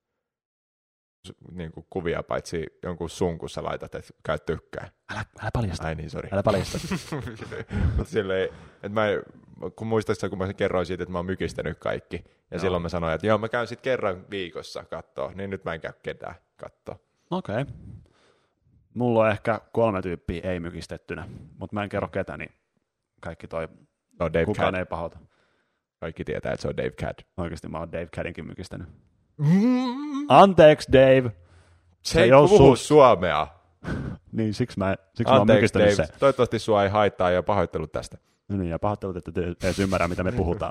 niin kuin kuvia, paitsi jonkun sun, kun sä laitat, että käy tykkää. Älä, älä paljasta, Ai niin, sori. älä paljasta. Mutta silleen, että mä, kun muistatko, kun mä kerroin siitä, että mä oon mykistänyt kaikki, ja Joo. silloin mä sanoin, että joo, mä käyn sitten kerran viikossa kattoo, niin nyt mä en käy ketään kattoo. Okei. Okay. Mulla on ehkä kolme tyyppiä ei mykistettynä, mutta mä en kerro ketä, niin kaikki toi, No Dave kukaan Cad. ei pahota. Kaikki tietää, että se on Dave Cad. Oikeasti mä oon Dave Cadinkin mykistänyt. Anteeksi, Dave. Se ei ei oo puhu su- suomea. Niin, siksi mä, siksi mä oon Anteeksi, mykistänyt Dave. se. Toivottavasti sua ei haittaa ja pahoittelut tästä. No niin, ja pahoittelut, että te edes ymmärrä, mitä me puhutaan.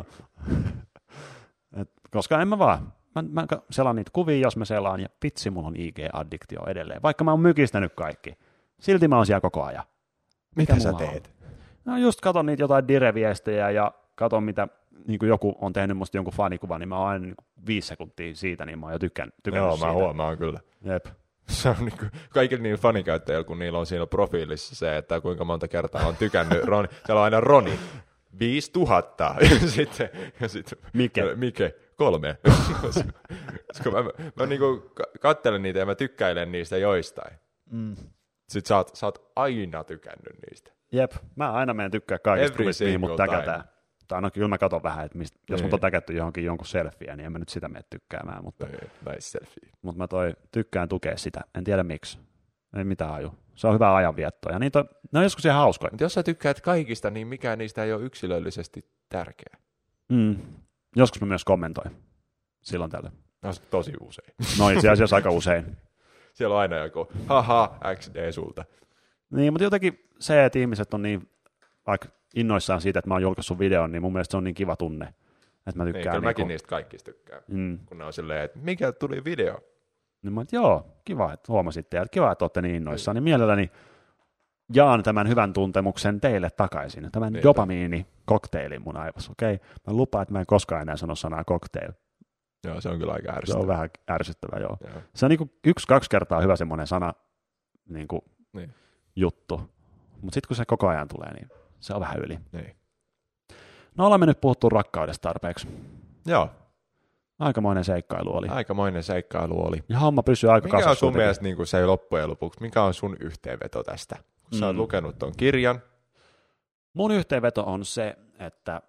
Et, koska en mä vaan. Mä, mä selaan niitä kuvia, jos mä selaan, ja vitsi, mulla on I G-addiktio edelleen. Vaikka mä oon mykistänyt kaikki. Silti mä oon siellä koko ajan. Mitä Mikä sä mulla on? teet? No just katon niitä jotain dire-viestejä ja katon, mitä niin kuin joku on tehnyt musta jonkun fanikuvan, niin mä oon aina niin kuin viisi sekuntia siitä, niin mä oon jo tykkän, tykännyt Joo, siitä. mä huomaan kyllä. Jep. Se on niinku, kaikilla niillä fanikäyttäjillä, kun niillä on siinä profiilissa se, että kuinka monta kertaa on tykännyt Roni. Siellä on aina Roni. Viisi tuhatta. Ja sitten, ja sitten Mike. Mike. Kolme. Koska mä, mä, mä niinku katselen niitä ja mä tykkäilen niistä joistain. Mm. Sitten sä oot, sä oot aina tykännyt niistä. Jep, mä aina menen tykkää kaikista Every kuvista, mihin mut single täkätään. Tai no kyllä mä katon vähän, että mistä, jos Niin. mut on täkätty johonkin jonkun selfieä, niin en mä nyt sitä mene tykkäämään, mutta, Nice selfie. mutta mä toi tykkään tukea sitä. En tiedä miksi. Ei mitään aju. Se on hyvä ajanvietto. Ja niitä on, ne on joskus ihan hauskoja. Mutta jos sä tykkäät kaikista, niin mikään niistä ei ole yksilöllisesti tärkeä. Mm. Joskus mä myös kommentoin. Silloin tällä. No, tosi usein. No itse asiassa aika usein. Siellä on aina joku, haha, X D sulta. Niin, mutta jotenkin se, että ihmiset on niin vaikka innoissaan siitä, että mä oon julkaissut videon, niin mun mielestä se on niin kiva tunne, että mä Niin, tykkään. kyllä mäkin niinku- niistä kaikista tykkään. Mm. Kun ne on silleen, että mikä tuli video? Niin mä oon, että joo, kiva, että huomasitte, ja kiva, että olette niin innoissaan. Niin mielelläni jaan tämän hyvän tuntemuksen teille takaisin. Tämän Niinpä. dopamiini-kokteilin mun aivossa, okei? Okay? Mä lupaan, että mä en koskaan enää sano sanaa cocktail. Joo, se on kyllä aika Se ärsyttävää. on vähän ärsyttävä, joo. Joo. Se on niinku yksi-kaksi kertaa hyvä semmoinen sana niinku Niin. juttu. Mutta sitten kun se koko ajan tulee, niin se on vähän yli. Niin. No ollaan me nyt puhuttu rakkaudesta tarpeeksi. Joo. Aikamoinen seikkailu oli. Aikamoinen seikkailu oli. Ja homma pysyy aika kasassa. Mikä on sun mielestä niin kuin se loppujen lopuksi, mikä on sun yhteenveto tästä? Kun mm. sä oot lukenut ton kirjan. Mun yhteenveto on se, että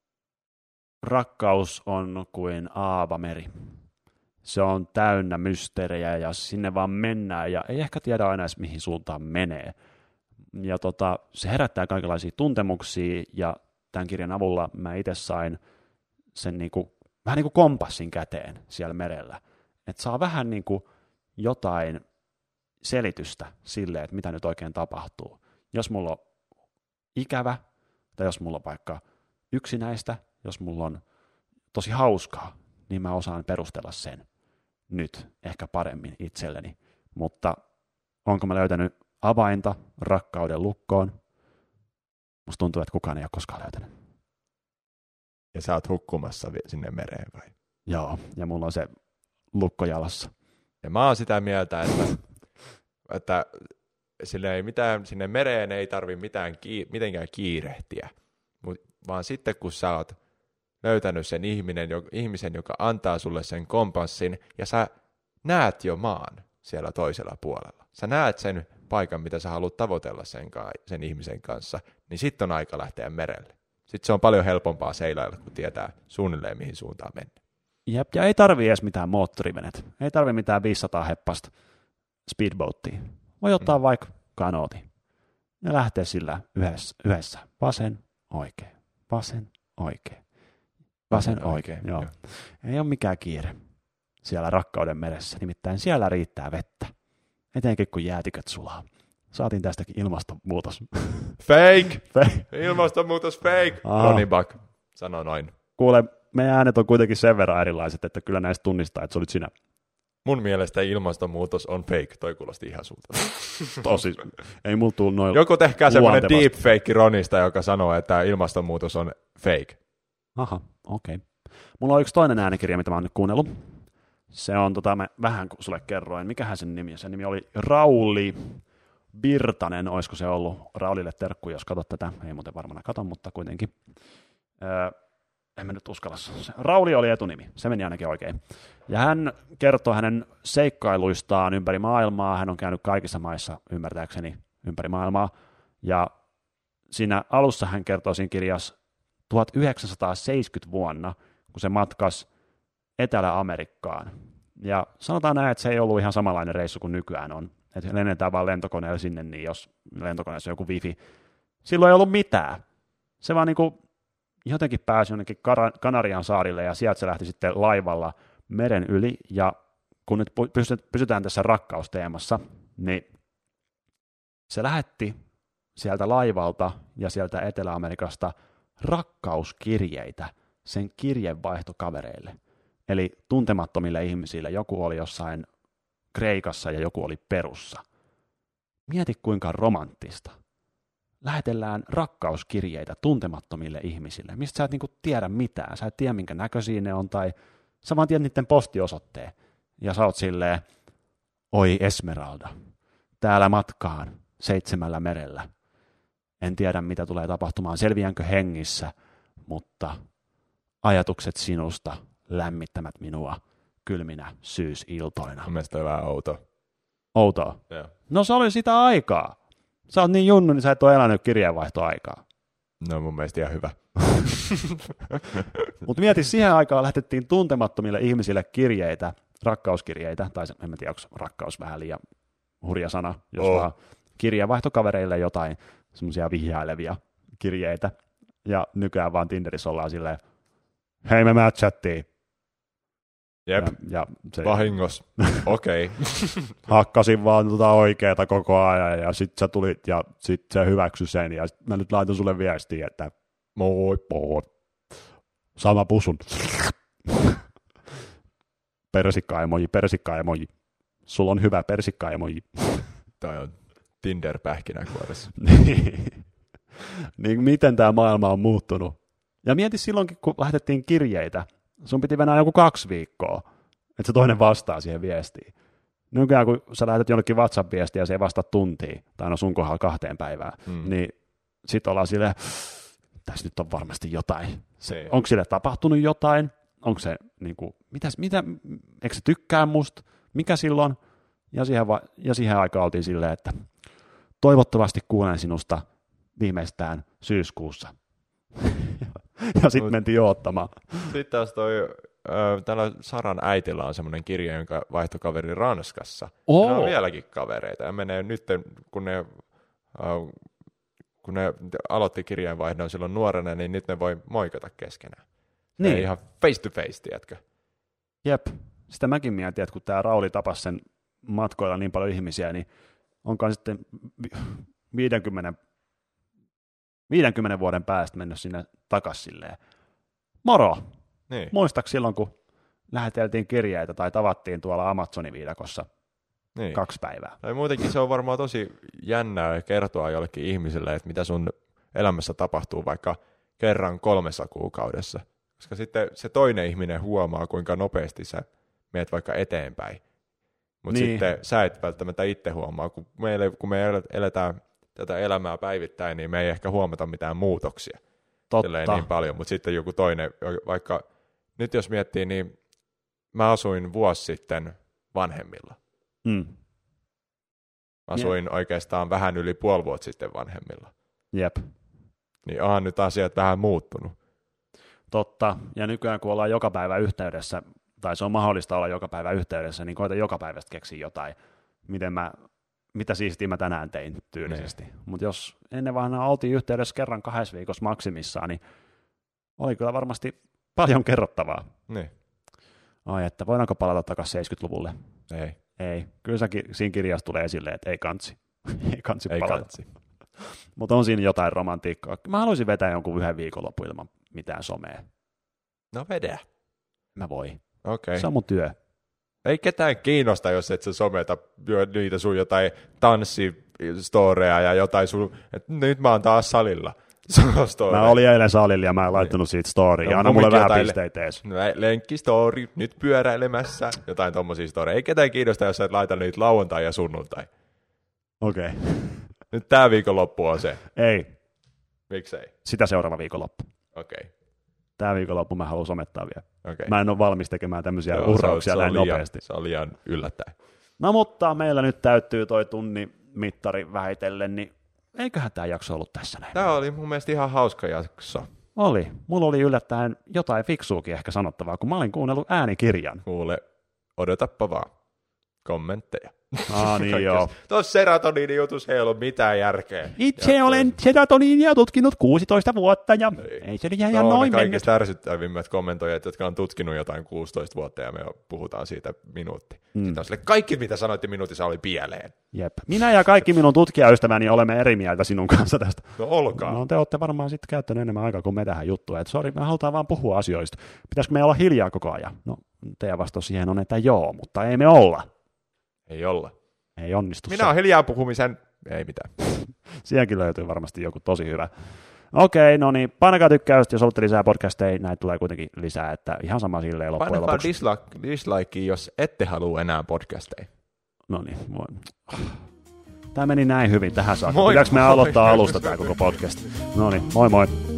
rakkaus on kuin aavameri. Se on täynnä mysteerejä ja sinne vaan mennään ja ei ehkä tiedä aina edes mihin suuntaan menee. Ja tota, se herättää kaikenlaisia tuntemuksia ja tämän kirjan avulla mä itse sain sen niinku, vähän niin kuin kompassin käteen siellä merellä. Että saa vähän niin kuin jotain selitystä sille, että mitä nyt oikein tapahtuu. Jos mulla on ikävä tai jos mulla on vaikka yksinäistä, jos mulla on tosi hauskaa, niin mä osaan perustella sen nyt ehkä paremmin itselleni. Mutta onko mä löytänyt avainta rakkauden lukkoon? Musta tuntuu, että kukaan ei ole koskaan löytänyt. Ja sä oot hukkumassa sinne mereen vai? Joo, ja mulla on se lukko jalassa. Ja mä oon sitä mieltä, että, että sinne, ei mitään, sinne mereen ei tarvi mitään, mitenkään kiirehtiä, Mut, vaan sitten kun sä oot löytänyt sen ihminen, ihmisen, joka antaa sulle sen kompassin, ja sä näet jo maan siellä toisella puolella. Sä näet sen paikan, mitä sä haluat tavoitella sen, sen ihmisen kanssa, niin sitten on aika lähteä merelle. Sitten se on paljon helpompaa seilailla, kun tietää suunnilleen, mihin suuntaan mennä. Jep, ja ei tarvii edes mitään moottorivenet. Ei tarvii mitään viisisataa heppasta speedboattia. Voi ottaa mm. vaikka kanootin ja lähteä sillä yhdessä. yhdessä. Vasen, oikein. Vasen, oikein. Vasen, oikein. Joo. Joo. Ei ole mikään kiire siellä rakkauden meressä. Nimittäin siellä riittää vettä. Etenkin kun jäätiköt sulaa. Saatiin tästäkin ilmastonmuutos. Fake! fake. Ilmastonmuutos fake! Ronnie Buck sanoi noin. Kuule, meidän äänet on kuitenkin sen verran erilaiset, että kyllä näistä tunnistaa, että se olit sinä. Mun mielestä ilmastonmuutos on fake. Toi kuulosti ihan sulta. Tosi. Ei mulla tullut noin. Joku tehkää semmoinen deepfake Ronista, joka sanoo, että ilmastonmuutos on fake. Aha, okei. Okay. Mulla on yksi toinen äänikirja, mitä mä oon nyt kuunnellut. Se on, tota, mä vähän sulle kerroin. Mikähän sen nimi? Sen nimi oli Rauli Virtanen, olisiko se ollut? Raulille terkku, jos katsot tätä. Ei muuten varmaan katon, mutta kuitenkin. Öö, en mä nyt uskalla. Rauli oli etunimi, se meni ainakin oikein. Ja hän kertoo hänen seikkailuistaan ympäri maailmaa. Hän on käynyt kaikissa maissa, ymmärtääkseni, ympäri maailmaa. Ja siinä alussa hän kertoo siinä kirjassa tuhatyhdeksänsataaseitsemänkymmentä vuonna, kun se matkasi Etelä-Amerikkaan. Ja sanotaan näin, että se ei ollut ihan samanlainen reissu kuin nykyään on. Että lennetään vaan lentokoneella sinne, niin jos lentokoneessa on joku wifi, silloin ei ollut mitään. Se vaan niin kuin jotenkin pääsi jonnekin Kanarian saarille ja sieltä se lähti sitten laivalla meren yli. Ja kun nyt pysytään tässä rakkausteemassa, niin se lähetti sieltä laivalta ja sieltä Etelä-Amerikasta rakkauskirjeitä sen kirjeenvaihtokavereille. Eli tuntemattomille ihmisille. Joku oli jossain Kreikassa ja joku oli Perussa. Mieti kuinka romanttista. Lähetellään rakkauskirjeitä tuntemattomille ihmisille, mistä sä et niinku tiedä mitään. Sä et tiedä, minkä näköisiä ne on, tai sä vaan tiedät niiden postiosoitteen. Ja sä oot silleen, oi Esmeralda, täällä matkaan seitsemällä merellä. En tiedä, mitä tulee tapahtumaan, selviänkö hengissä, mutta ajatukset sinusta lämmittämät minua kylminä syysiltoina. Mun mielestä on vähän outo. Outoa? Joo. No se oli sitä aikaa. Sä oot niin junnu, niin sä et ole elänyt kirjeenvaihtoaikaa. No mun mielestä ihan hyvä. Mutta mieti, siihen aikaan lähetettiin tuntemattomille ihmisille kirjeitä, rakkauskirjeitä, tai en mä tiedä, onko rakkaus vähän liian hurja sana, jos oh. vaan kirjeenvaihtokavereille jotain semmoisia vihjailevia kirjeitä. Ja nykyään vaan Tinderissä ollaan silleen, hei me matchattiin. Jep, ja, ja se, vahingos, okei. Okay. Hakkasin vaan tuota oikeeta koko ajan ja sit sä tulit ja sit se hyväksy sen ja mä nyt laitan sulle viestiä, että moi moi, sama pusun. Persikka-emoji, persikka-emoji. Sulla on hyvä persikka-emoji. Toi on Tinder-pähkinäkuoressa. Niin miten tämä maailma on muuttunut? Ja mieti silloinkin, kun lähetettiin kirjeitä, sun piti venää joku kaksi viikkoa, että se toinen vastaa siihen viestiin. Nykyään kun sä lähetät jollekin WhatsApp-viestiä ja se ei vastaa tuntiin, tai no sun kohdalla kahteen päivään, mm. niin sit ollaan silleen, tässä nyt on varmasti jotain. Se, Niin. onko sille tapahtunut jotain? Onko se, niin kuin, mitäs, mitä, eikö se tykkää musta? Mikä silloin? Ja siihen, va- ja siihen aikaan oltiin silleen, että toivottavasti kuulen sinusta viimeistään syyskuussa. Ja sitten mentiin oottamaan. Sitten taas toi, äh, tällä Saran äitillä on semmoinen kirja, jonka vaihtokaveri Ranskassa. Oh. Ne on vieläkin kavereita. Ja menee nyt, kun ne, äh, kun ne aloitti kirjeenvaihdon silloin nuorena, niin nyt ne voi moikata keskenään. Niin. Ei ihan face to face, tiedätkö? Jep. Sitä mäkin mietin, että kun tämä Rauli tapasi sen matkoilla niin paljon ihmisiä, niin onkaan sitten viidenkymmenen, viidenkymmenen vuoden päästä mennyt sinne takaisin silleen. Moro! Niin. Muistaaks silloin, kun läheteltiin kirjeitä tai tavattiin tuolla Amazonin viidakossa Niin. kaksi päivää? Tai muutenkin se on varmaan tosi jännää kertoa jollekin ihmiselle, että mitä sun elämässä tapahtuu vaikka kerran kolmessa kuukaudessa. Koska sitten se toinen ihminen huomaa, kuinka nopeasti sä meet vaikka eteenpäin. Mutta Niin. sitten sä et välttämättä itse huomaa. Kun, meille, kun me eletään tätä elämää päivittäin, niin me ei ehkä huomata mitään muutoksia. Totta. Niin paljon, mutta sitten joku toinen, vaikka nyt jos miettii, niin mä asuin vuosi sitten vanhemmilla. Mm. Asuin yeah. oikeastaan vähän yli puoli vuotta sitten vanhemmilla. Jep. Niin onhan nyt asiat vähän muuttunut. Totta. Ja nykyään kun ollaan joka päivä yhteydessä, tai se on mahdollista olla joka päivä yhteydessä, niin koita joka päivästä keksiä jotain, miten mä, mitä siistiä mä tänään tein tyylisesti. Mutta jos ennen vanhaa oltiin yhteydessä kerran kahdessa viikossa maksimissaan, niin oli kyllä varmasti paljon kerrottavaa. Niin. Ai, että voidaanko palata takaisin seitsemänkymmentäluvulle? Ei. Ei. Kyllä säkin siinä kirjassa tulee esille, että ei kansi. ei kansi ei palata. Kansi. Mutta on siinä jotain romantiikkaa. Mä haluaisin vetää jonkun yhden viikonlopun ilman mitään somea. No vedä. Mä voi. Okei. Okay. Se on mun työ. Ei ketään kiinnosta, jos et sä someta niitä sun jotain tanssistoreja ja jotain sun, että nyt mä oon taas salilla. Mä olin eilen salilla ja mä en laittanut siitä storya. No, anna mulle vähän pisteitä ees. Lenkkistori, nyt pyöräilemässä, jotain tommosia storeja. Ei ketään kiinnosta, jos sä et laita niitä lauantai ja sunnuntai. Okei. Okay. Nyt tää viikonloppu on se. Ei. Miksei? Sitä seuraava viikonloppu. Okei. Okay. Tää viikonloppu mä haluan somettaa vielä. Okay. Mä en ole valmis tekemään tämmöisiä Joo, uhrauksia näin liian, nopeasti. Se on liian yllättäen. No mutta meillä nyt täyttyy toi tunnin mittari vähitellen, niin eiköhän tää jakso ollut tässä näin. Tää oli mun mielestä ihan hauska jakso. Oli. Mulla oli yllättäen jotain fiksuukin ehkä sanottavaa, kun mä olin kuunnellut äänikirjan. Kuule, odotappa vaan. Kommentteja. Ah niin joo. Tuossa serotoniini jutussa ei ollut mitään järkeä. Itse ja olen serotoniinia tutkinut kuusitoista vuotta ja ei, ei se ihan no, noin ne mennyt. kaikista ärsyttävimmät kommentoijat, jotka on tutkinut jotain kuusitoista vuotta ja me puhutaan siitä minuutti. Mm. Sitten on sille, kaikki mitä sanoitte minuutissa oli pieleen. Jep. Minä ja kaikki minun tutkijaystäväni olemme eri mieltä sinun kanssa tästä. No olkaa. No te olette varmaan sitten käyttäneet enemmän aikaa kuin me tähän juttuun. Että sori, me halutaan vaan puhua asioista. Pitäisikö me olla hiljaa koko ajan? No teidän vastaus siihen on, että joo, mutta ei me olla. Ei olla. Ei onnistu. Minä olen hiljaa puhumisen. Ei mitään. Sielläkin löytyy varmasti joku tosi hyvä. Okei, no niin, painakaa tykkäystä, jos haluatte lisää podcasteja, näitä tulee kuitenkin lisää, että ihan sama silleen loppujen lopuksi. lopuksi. Painakaa dislike, jos ette halua enää podcasteja. No niin, tämä meni näin hyvin tähän saakka. Pitääkö me aloittaa alusta tämä koko podcast? No niin, moi moi.